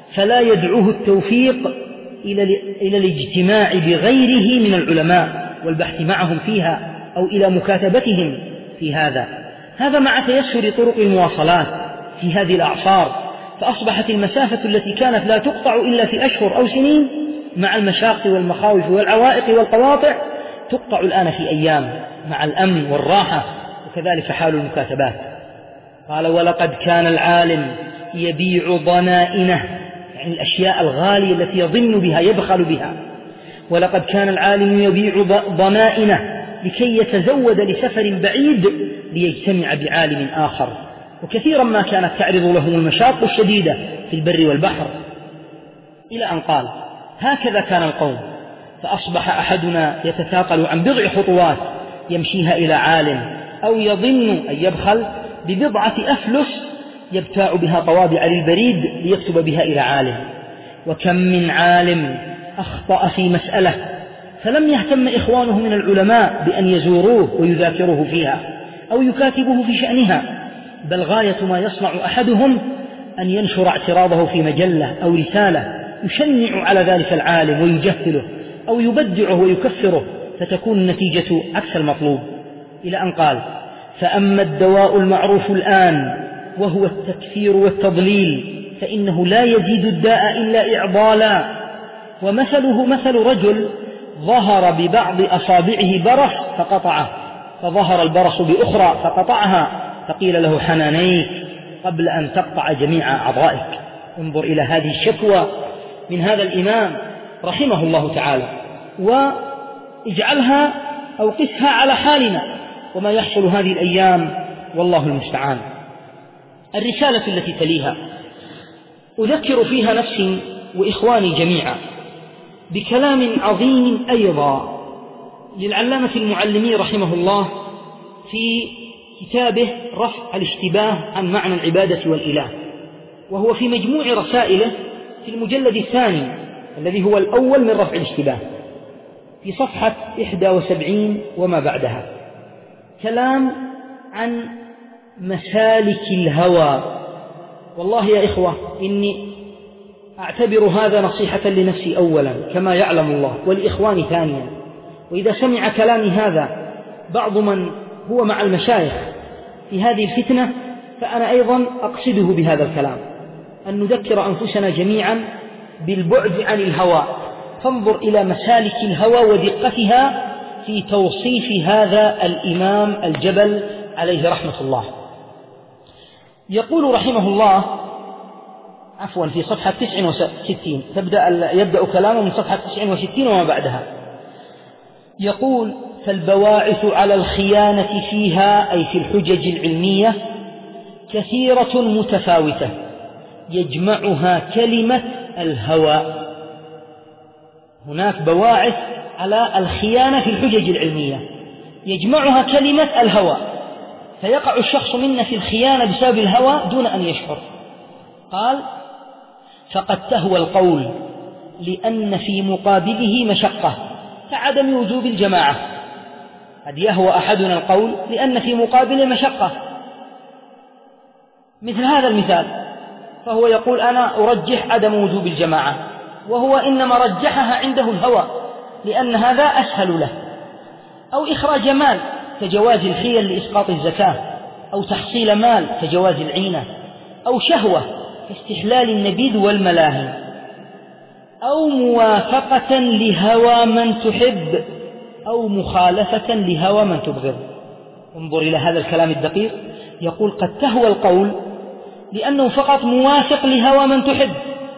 فلا يدعوه التوفيق إلى الاجتماع بغيره من العلماء والبحث معهم فيها أو إلى مكاتبتهم في هذا مع تيسر طرق المواصلات في هذه الأعصار، فأصبحت المسافة التي كانت لا تقطع إلا في أشهر أو سنين مع المشاق والمخاوف والعوائق والقواطع تقطع الآن في أيام مع الأمن والراحة، وكذلك حال المكاتبات. قال: ولقد كان العالم يبيع ضنائنه، يعني الأشياء الغالية التي يظن بها يبخل بها. ولقد كان العالم يبيع ضنائنه لكي يتزود لسفر بعيد ليجتمع بعالم آخر، وكثيرا ما كانت تعرض لهم المشاق الشديدة في البر والبحر، إلى أن قال: هكذا كان القوم، فأصبح أحدنا يتثاقل عن بضع خطوات يمشيها إلى عالم، أو يظن أن يبخل ببضعة أفلس يبتاع بها طوابع للبريد ليكتب بها إلى عالم. وكم من عالم أخطأ في مسألة فلم يهتم إخوانه من العلماء بأن يزوروه ويذاكروه فيها أو يكاتبوه في شأنها، بل غاية ما يصنع أحدهم أن ينشر اعتراضه في مجلة أو رسالة يشنع على ذلك العالم ويجهله أو يبدعه ويكفره، فتكون النتيجة عكس المطلوب، إلى أن قال: فأما الدواء المعروف الآن وهو التكفير والتضليل فإنه لا يزيد الداء إلا إعضالا، ومثله مثل رجل ظهر ببعض أصابعه برص فقطعه، فظهر البرص بأخرى فقطعها، فقيل له: حنانيك قبل أن تقطع جميع أعضائك. انظر إلى هذه الشكوى من هذا الإمام رحمه الله تعالى، واجعلها أو قسها على حالنا وما يحصل هذه الأيام، والله المستعان. الرسالة التي تليها أذكر فيها نفسي وإخواني جميعا بكلام عظيم أيضا للعلامة المعلمي رحمه الله في كتابه رفع الاشتباه عن معنى العبادة والإله، وهو في مجموع رسائله في المجلد الثاني الذي هو الأول من رفع الاشتباه في صفحة 71 وما بعدها، كلام عن مسالك الهوى. والله يا إخوة إني أعتبر هذا نصيحة لنفسي أولا كما يعلم الله، والإخوان ثانيا. وإذا سمع كلامي هذا بعض من هو مع المشايخ في هذه الفتنة فأنا أيضا أقصده بهذا الكلام، أن نذكر أنفسنا جميعا بالبعد عن الهوى، فانظر إلى مسالك الهوى ودقتها في توصيف هذا الإمام الجبل عليه رحمة الله. يقول رحمه الله في صفحة 69 يبدأ كلامه من صفحة 69 وما بعدها، يقول: فالبواعث على الخيانة فيها أي في الحجج العلمية كثيرة متفاوتة يجمعها كلمة الهوى. هناك بواعث على الخيانة في الحجج العلمية يجمعها كلمة الهوى، فيقع الشخص منا في الخيانة بسبب الهوى دون أن يشعر. قال: فقد تهوى القول لأن في مقابله مشقة كعدم وجوب الجماعة. قد يهوى أحدنا القول لأن في مقابله مشقة، مثل هذا المثال، فهو يقول: أنا أرجح عدم وجوب الجماعة، وهو إنما رجحها عنده الهوى لأن هذا أسهل له. أو إخراج مال كجواز الحيل لإسقاط الزكاة، أو تحصيل مال كجواز العينة، أو شهوة كاستحلال النبيذ والملاهي، أو موافقة لهوى من تحب، أو مخالفة لهوى من تبغض. انظر إلى هذا الكلام الدقيق، يقول: قد تهوى القول لأنه فقط موافق لهوى من تحب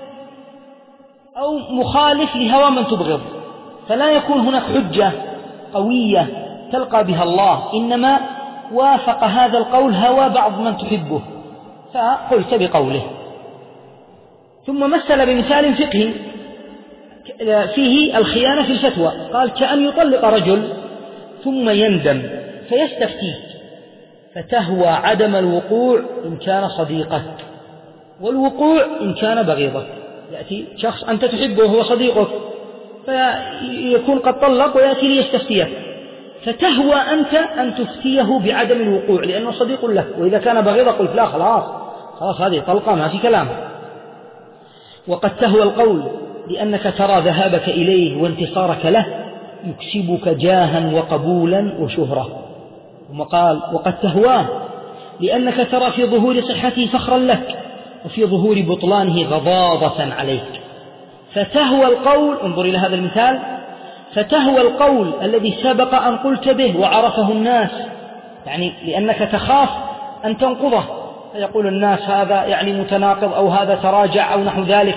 أو مخالف لهوى من تبغض، فلا يكون هناك حجة قوية تلقى بها الله، إنما وافق هذا القول هوى بعض من تحبه فقلت بقوله. ثم مثل بمثال فقهي فيه الخيانة في الفتوى، قال: كأن يطلق رجل ثم يندم فيستفتيك فتهوى عدم الوقوع إن كان صديقك، والوقوع إن كان بغيضك. يأتي شخص أنت تحبه وهو صديقك فيكون قد طلق ويأتي ليستفتيك، فتهوى أنت أن تفتيه بعدم الوقوع لأنه صديق لك، وإذا كان بغيضك قلت لا خلاص هذه طلقة ما في كلام. وقد تهوى القول لأنك ترى ذهابك إليه وانتصارك له يكسبك جاها وقبولا وشهرة. ثم قال وقد تهواه لأنك ترى في ظهور صحته فخرا لك وفي ظهور بطلانه غضاضة عليك. فتهوى القول، انظر إلى هذا المثال، فتهوى القول الذي سبق أن قلت به وعرفه الناس، يعني لأنك تخاف أن تنقضه فيقول الناس هذا يعني متناقض أو هذا تراجع أو نحو ذلك.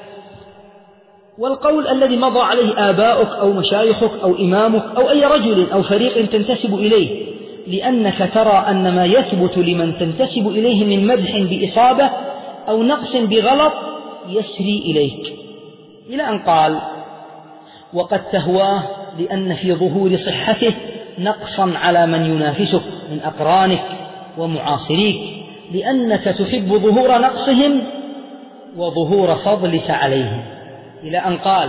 والقول الذي مضى عليه آباؤك أو مشايخك أو إمامك أو أي رجل أو فريق تنتسب إليه، لأنك ترى أن ما يثبت لمن تنتسب إليه من مدح بإصابة أو نقص بغلط يسري إليك، إلى أن قال وقد تهواه لأن في ظهور صحته نقصا على من ينافسك من أقرانك ومعاصريك، لأنك تحب ظهور نقصهم وظهور فضلك عليهم، إلى أن قال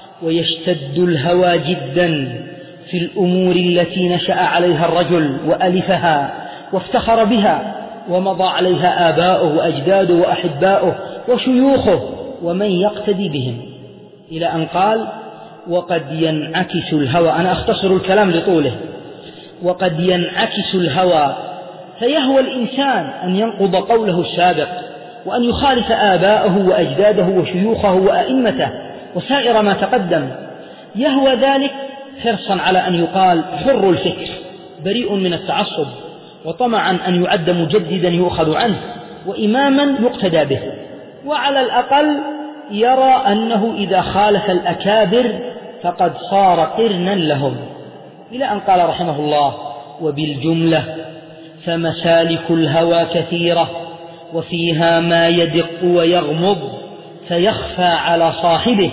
ويشتد الهوى جدا في الأمور التي نشأ عليها الرجل وألفها وافتخر بها ومضى عليها آباؤه وأجداده وأحباؤه وشيوخه ومن يقتدي بهم، إلى أن قال وقد ينعكس الهوى، أنا أختصر الكلام لطوله، وقد ينعكس الهوى فيهوى الإنسان أن ينقض قوله السابق وأن يخالف آباءه وأجداده وشيوخه وأئمته وسائر ما تقدم، يهوى ذلك حرصا على أن يقال حر الفكر بريء من التعصب، وطمعا أن يعد مجددا يؤخذ عنه وإماما يقتدى به، وعلى الأقل يرى أنه إذا خالف الأكابر فقد صار قرنا لهم، إلى أن قال رحمه الله وبالجملة فمسالك الهوى كثيرة وفيها ما يدق ويغمض فيخفى على صاحبه،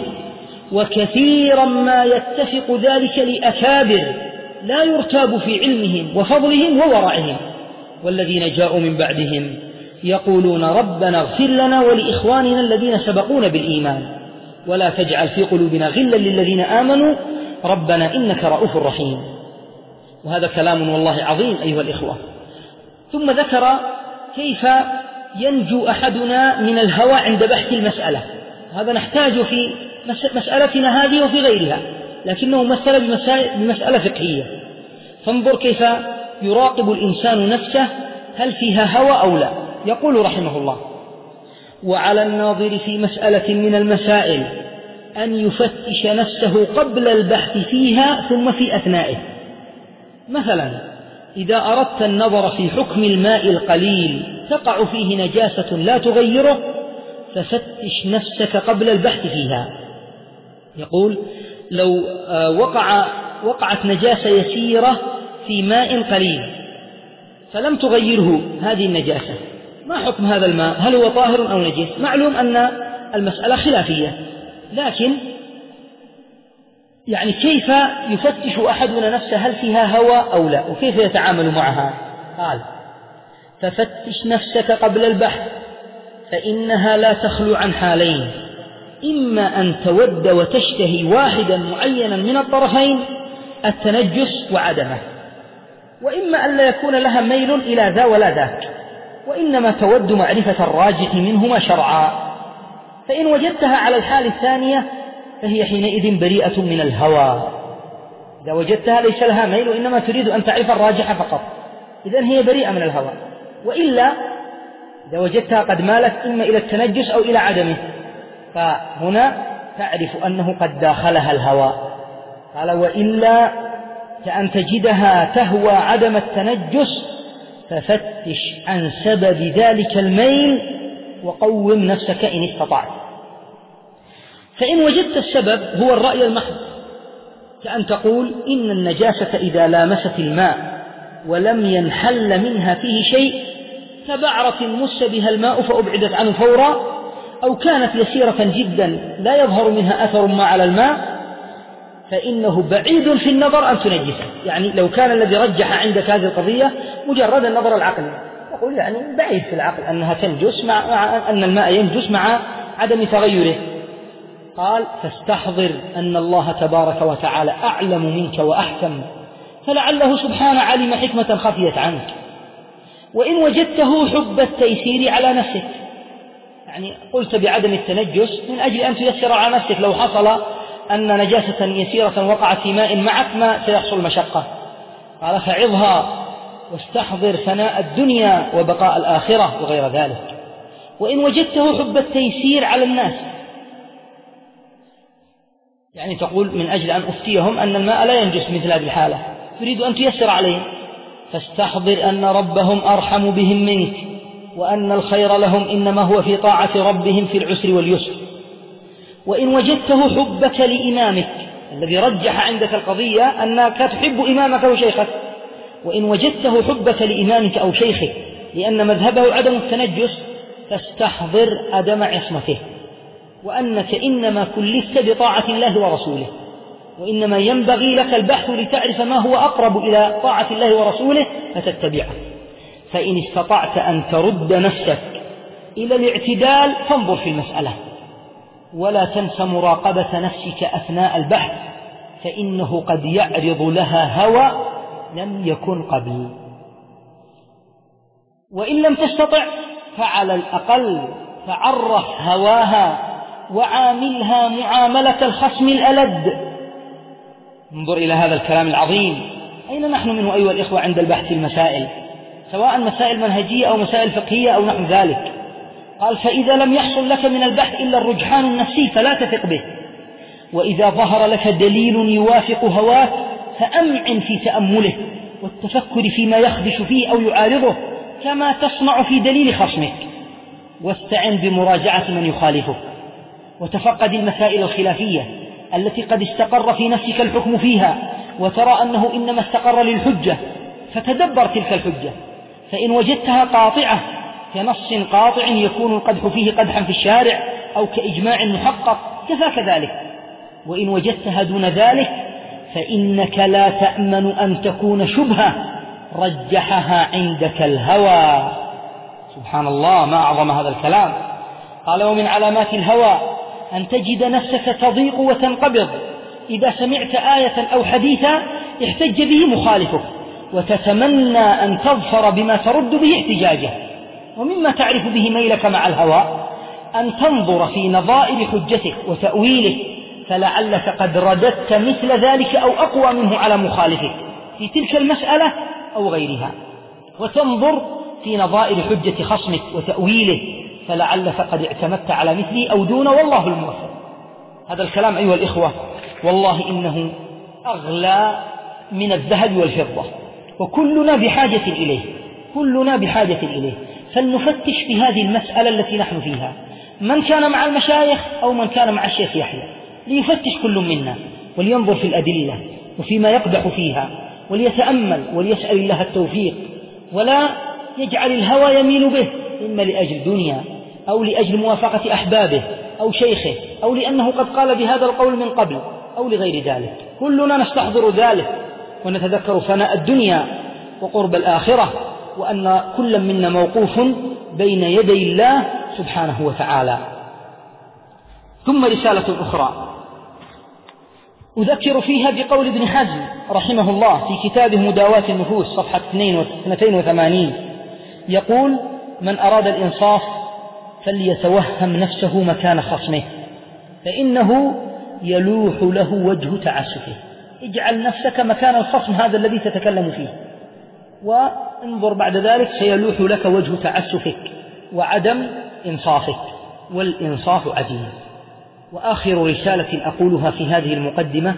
وكثيرا ما يتفق ذلك لأكابر لا يرتاب في علمهم وفضلهم وورعهم، والذين جاءوا من بعدهم يقولون ربنا اغفر لنا ولإخواننا الذين سبقونا بالإيمان ولا تجعل في قلوبنا غلا للذين آمنوا ربنا إنك رؤوف رحيم. وهذا كلام والله عظيم أيها الإخوة. ثم ذكر كيف ينجو أحدنا من الهوى عند بحث المسألة، وهذا نحتاج في مسألتنا هذه وفي غيرها، لكنه مثل بمسألة فقهية. فانظر كيف يراقب الإنسان نفسه هل فيها هوى أو لا. يقول رحمه الله وعلى الناظر في مسألة من المسائل أن يفتش نفسه قبل البحث فيها ثم في أثنائه. مثلا إذا أردت النظر في حكم الماء القليل تقع فيه نجاسة لا تغيره ففتش نفسك قبل البحث فيها. يقول لو وقعت نجاسة يسيرة في ماء قليل فلم تغيره هذه النجاسة، ما حكم هذا الماء؟ هل هو طاهر أو نجس؟ معلوم أن المسألة خلافية، لكن يعني كيف يفتش أحدنا نفسه هل فيها هوى أو لا، وكيف يتعامل معها؟ قال ففتش نفسك قبل البحث فإنها لا تخلو عن حالين، إما أن تود وتشتهي واحدا معينا من الطرفين التنجس وعدمه، وإما أن لا يكون لها ميل إلى ذا ولا ذاك، وإنما تود معرفة الراجح منهما شرعا. فإن وجدتها على الحال الثانية فهي حينئذ بريئة من الهوى. إذا وجدتها ليس لها ميل وإنما تريد أن تعرف الراجح فقط، إذن هي بريئة من الهوى. وإلا إذا وجدتها قد مالت إما إلى التنجس أو إلى عدمه فهنا تعرف أنه قد داخلها الهوى. قال وإلا كأن تجدها تهوى عدم التنجس ففتش عن سبب ذلك الميل وقوم نفسك إن استطعت. فإن وجدت السبب هو الرأي المحض، كأن تقول إن النجاسة إذا لامست الماء ولم ينحل منها فيه شيء كبعرة مس بها الماء فأبعدت عنه فورا، أو كانت يسيرة جدا لا يظهر منها أثر ما على الماء، فإنه بعيد في النظر أن تنجسه. يعني لو كان الذي رجح عندك هذه القضية مجرد النظر العقلي، يقول يعني بعيد في العقل أنها تنجس مع أن الماء ينجس مع عدم تغيره. قال فاستحضر أن الله تبارك وتعالى أعلم منك وأحكم، فلعله سبحانه علم حكمة خفيت عنك. وإن وجدته حب التيسير على نفسك، يعني قلت بعدم التنجس من أجل أن تيسر على نفسك، لو حصل أن نجاسة يسيرة وقعت في ماء معك ما سيحصل مشقة. قال فعظها واستحضر فناء الدنيا وبقاء الآخرة وغير ذلك. وإن وجدته حب التيسير على الناس، يعني تقول من أجل أن أفتيهم أن الماء لا ينجس مثل هذه الحالة، تريد أن تيسر عليهم، فاستحضر أن ربهم أرحم بهم منك، وأن الخير لهم إنما هو في طاعة ربهم في العسر واليسر. وإن وجدته حبك لإمامك الذي رجح عندك القضية أنك تحب إمامك وشيخك، وإن وجدته حبك لإمامك أو شيخك لأن مذهبه عدم التنجس، فاستحضر عدم عصمته، وأنك إنما كلفت بطاعة الله ورسوله، وإنما ينبغي لك البحث لتعرف ما هو أقرب إلى طاعة الله ورسوله فتتبعه. فإن استطعت أن ترد نفسك إلى الاعتدال فانظر في المسألة، ولا تنس مراقبة نفسك أثناء البحث، فإنه قد يعرض لها هوى لم يكن قبل. وإن لم تستطع فعلى الأقل فعرف هواها وعاملها معاملة الخصم الألد. انظر إلى هذا الكلام العظيم، أين نحن منه أيها الإخوة عند البحث في المسائل، سواء مسائل منهجية أو مسائل فقهية أو نحو ذلك؟ قال فإذا لم يحصل لك من البحث إلا الرجحان النفسي فلا تثق به، وإذا ظهر لك دليل يوافق هواك فأمعن في تأمله والتفكر فيما يخدش فيه أو يعارضه كما تصنع في دليل خصمك، واستعن بمراجعة من يخالفك، وتفقد المسائل الخلافية التي قد استقر في نفسك الحكم فيها وترى أنه إنما استقر للحجة، فتدبر تلك الحجة، فإن وجدتها قاطعة كنص قاطع يكون القدح فيه قدحا في الشارع أو كإجماع محقق كفاك ذلك، وإن وجدتها دون ذلك فإنك لا تأمن أن تكون شبهة رجحها عندك الهوى. سبحان الله، ما أعظم هذا الكلام. قال ومن علامات الهوى أن تجد نفسك تضيق وتنقبض إذا سمعت آية أو حديثا احتج به مخالفك، وتتمنى أن تظفر بما ترد به احتجاجه. ومما تعرف به ميلك مع الهوى أن تنظر في نظائر حجتك وتأويله، فلعلك قد رددت مثل ذلك أو أقوى منه على مخالفك في تلك المسألة أو غيرها، وتنظر في نظائر حجة خصمك وتأويله، فلعلك قد اعتمدت على مثله أو دون، والله الموفق. هذا الكلام أيها الإخوة والله إنه أغلى من الذهب والفضة، وكلنا بحاجة إليه، كلنا بحاجة إليه. فلنفتش في هذه المسألة التي نحن فيها، من كان مع المشايخ أو من كان مع الشيخ يحيى، ليفتش كل منا ولينظر في الأدلة وفيما يقدح فيها، وليتأمل وليسأل الله التوفيق، ولا يجعل الهوى يميل به إما لأجل دنيا أو لأجل موافقة أحبابه أو شيخه أو لأنه قد قال بهذا القول من قبل أو لغير ذلك. كلنا نستحضر ذلك ونتذكر فناء الدنيا وقرب الآخرة، وأن كل منا موقوف بين يدي الله سبحانه وتعالى. ثم رسالة أخرى أذكر فيها بقول ابن حزم رحمه الله في كتابه مداواة النفوس صفحة 82، يقول من أراد الإنصاف فليتوهم نفسه مكان خصمه، فإنه يلوح له وجه تعسفه. اجعل نفسك مكان الخصم هذا الذي تتكلم فيه، وانظر بعد ذلك سيلوح لك وجه تعسفك وعدم إنصافك، والإنصاف عزيز. وآخر رسالة أقولها في هذه المقدمة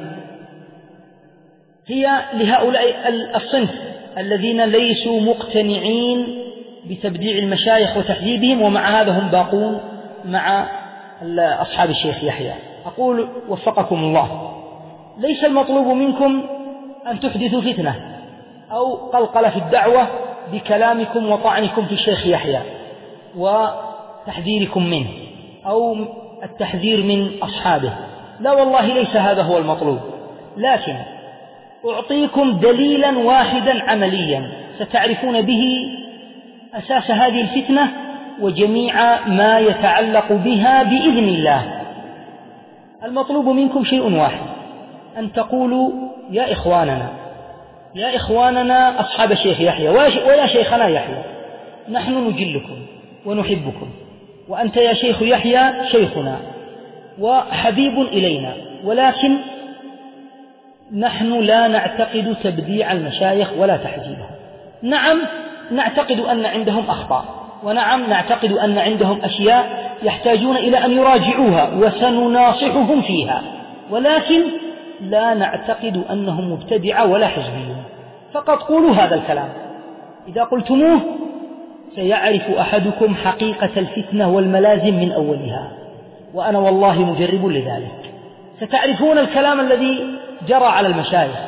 هي لهؤلاء الصنف الذين ليسوا مقتنعين بتبديع المشايخ وتحذيبهم، ومع هذا هم باقون مع أصحاب الشيخ يحيى. أقول وفقكم الله، ليس المطلوب منكم أن تحدثوا فتنة أو قلقلة في الدعوة بكلامكم وطعنكم في الشيخ يحيى وتحذيركم منه أو التحذير من أصحابه، لا والله ليس هذا هو المطلوب، لكن أعطيكم دليلا واحدا عمليا ستعرفون به أساس هذه الفتنة وجميع ما يتعلق بها بإذن الله. المطلوب منكم شيء واحد، أن تقولوا يا إخواننا، يا إخواننا أصحاب الشيخ يحيى ويا شيخنا يحيى، نحن نجلكم ونحبكم وأنت يا شيخ يحيى شيخنا وحبيب إلينا، ولكن نحن لا نعتقد تبديع المشايخ ولا تحزيبهم. نعم نعتقد أن عندهم أخطاء، ونعم نعتقد أن عندهم أشياء يحتاجون إلى أن يراجعوها وسنناصحهم فيها، ولكن لا نعتقد أنهم مبتدعة ولا حزبيون. فقط قولوا هذا الكلام، إذا قلتموه سيعرف أحدكم حقيقة الفتنة والملازم من أولها، وأنا والله مجرب لذلك. ستعرفون الكلام الذي جرى على المشايخ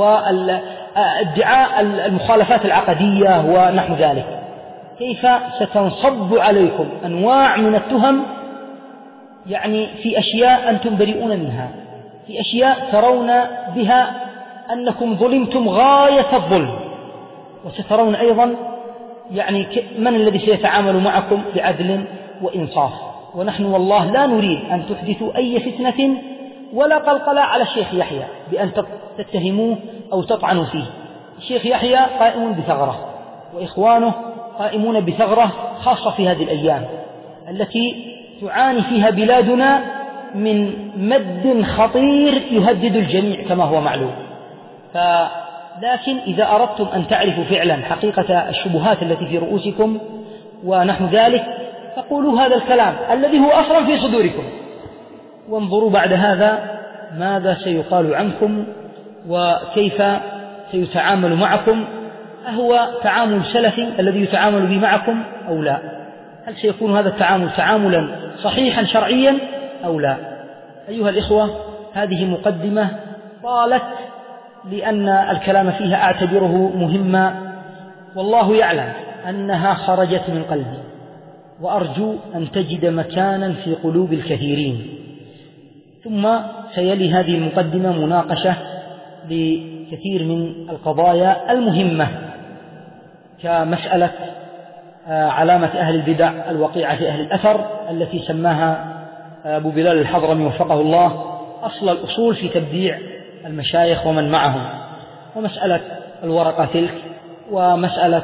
وادعاء المخالفات العقدية ونحو ذلك، كيف ستنصب عليكم أنواع من التهم، يعني في أشياء أنتم بريئون منها، في أشياء ترون بها أنكم ظلمتم غاية الظلم، وسترون أيضا يعني من الذي سيتعامل معكم بعدل وإنصاف. ونحن والله لا نريد أن تحدثوا أي فتنة ولا قلقلة على الشيخ يحيى بأن تتهموه أو تطعنوا فيه. الشيخ يحيى قائم بثغرة، وإخوانه قائمون بثغرة خاصة في هذه الأيام التي تعاني فيها بلادنا من مد خطير يهدد الجميع كما هو معلوم. لكن إذا أردتم أن تعرفوا فعلا حقيقة الشبهات التي في رؤوسكم ونحو ذلك، فقولوا هذا الكلام الذي هو أصلا في صدوركم، وانظروا بعد هذا ماذا سيقال عنكم وكيف سيتعامل معكم. أهو تعامل سلفي الذي يتعامل به معكم أو لا؟ هل سيكون هذا التعامل تعاملا صحيحا شرعيا أو لا؟ أيها الإخوة، هذه مقدمة طالت لأن الكلام فيها أعتبره مهما، والله يعلم أنها خرجت من قلبي، وأرجو أن تجد مكانا في قلوب الكثيرين. ثم سيلي هذه المقدمة مناقشة لكثير من القضايا المهمة، كمسألة علامة أهل البدع الوقيعة في أهل الأثر التي سماها أبو بلال الحضرمي وفقه الله أصل الأصول في تبديع المشايخ ومن معهم، ومسألة الورقة تلك، ومسألة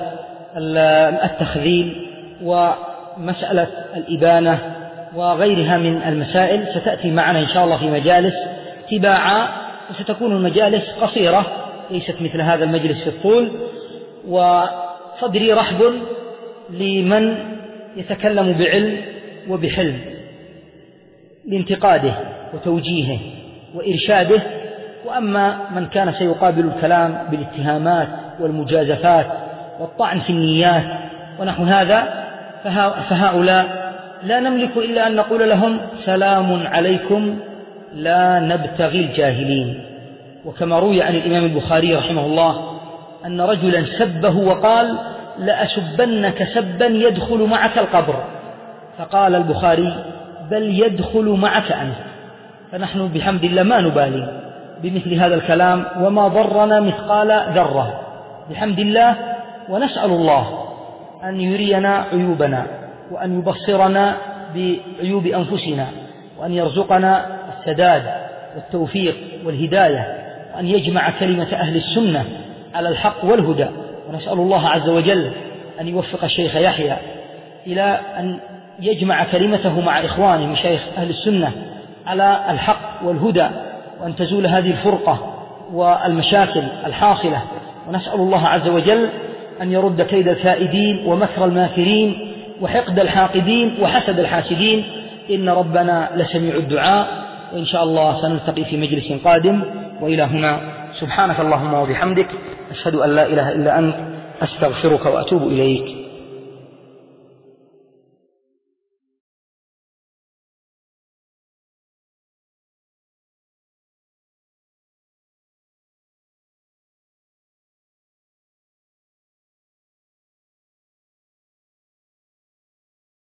التخذيل، ومسألة الإبانة، وغيرها من المسائل ستأتي معنا إن شاء الله في مجالس تباعا، وستكون المجالس قصيرة ليست مثل هذا المجلس في الطول. وصدري رحب لمن يتكلم بعلم وبحلم لانتقاده وتوجيهه وإرشاده، وأما من كان سيقابل الكلام بالاتهامات والمجازفات والطعن في النيات ونحو هذا، فهؤلاء لا نملك إلا أن نقول لهم سلام عليكم لا نبتغي الجاهلين. وكما روي عن الإمام البخاري رحمه الله أن رجلا سبه وقال لأسبنك سبا يدخل معك القبر، فقال البخاري بل يدخل معك أنت. فنحن بحمد الله ما نبالي بمثل هذا الكلام وما ضرنا مثقال ذرة بحمد الله، ونسأل الله أن يرينا عيوبنا وأن يبصرنا بعيوب أنفسنا، وأن يرزقنا السداد والتوفيق والهداية، وأن يجمع كلمة أهل السنة على الحق والهدى. ونسأل الله عز وجل أن يوفق الشيخ يحيى إلى أن يجمع كلمته مع إخوانه من شيخ أهل السنة على الحق والهدى، وأن تزول هذه الفرقة والمشاكل الحاصلة. ونسأل الله عز وجل أن يرد كيد الكائدين ومكر الماكرين وحقد الحاقدين وحسد الحاسدين، إن ربنا لسميع الدعاء. وإن شاء الله سنلتقي في مجلس قادم، وإلى هنا سبحانك اللهم وبحمدك أشهد أن لا إله إلا أنت أستغفرك وأتوب إليك.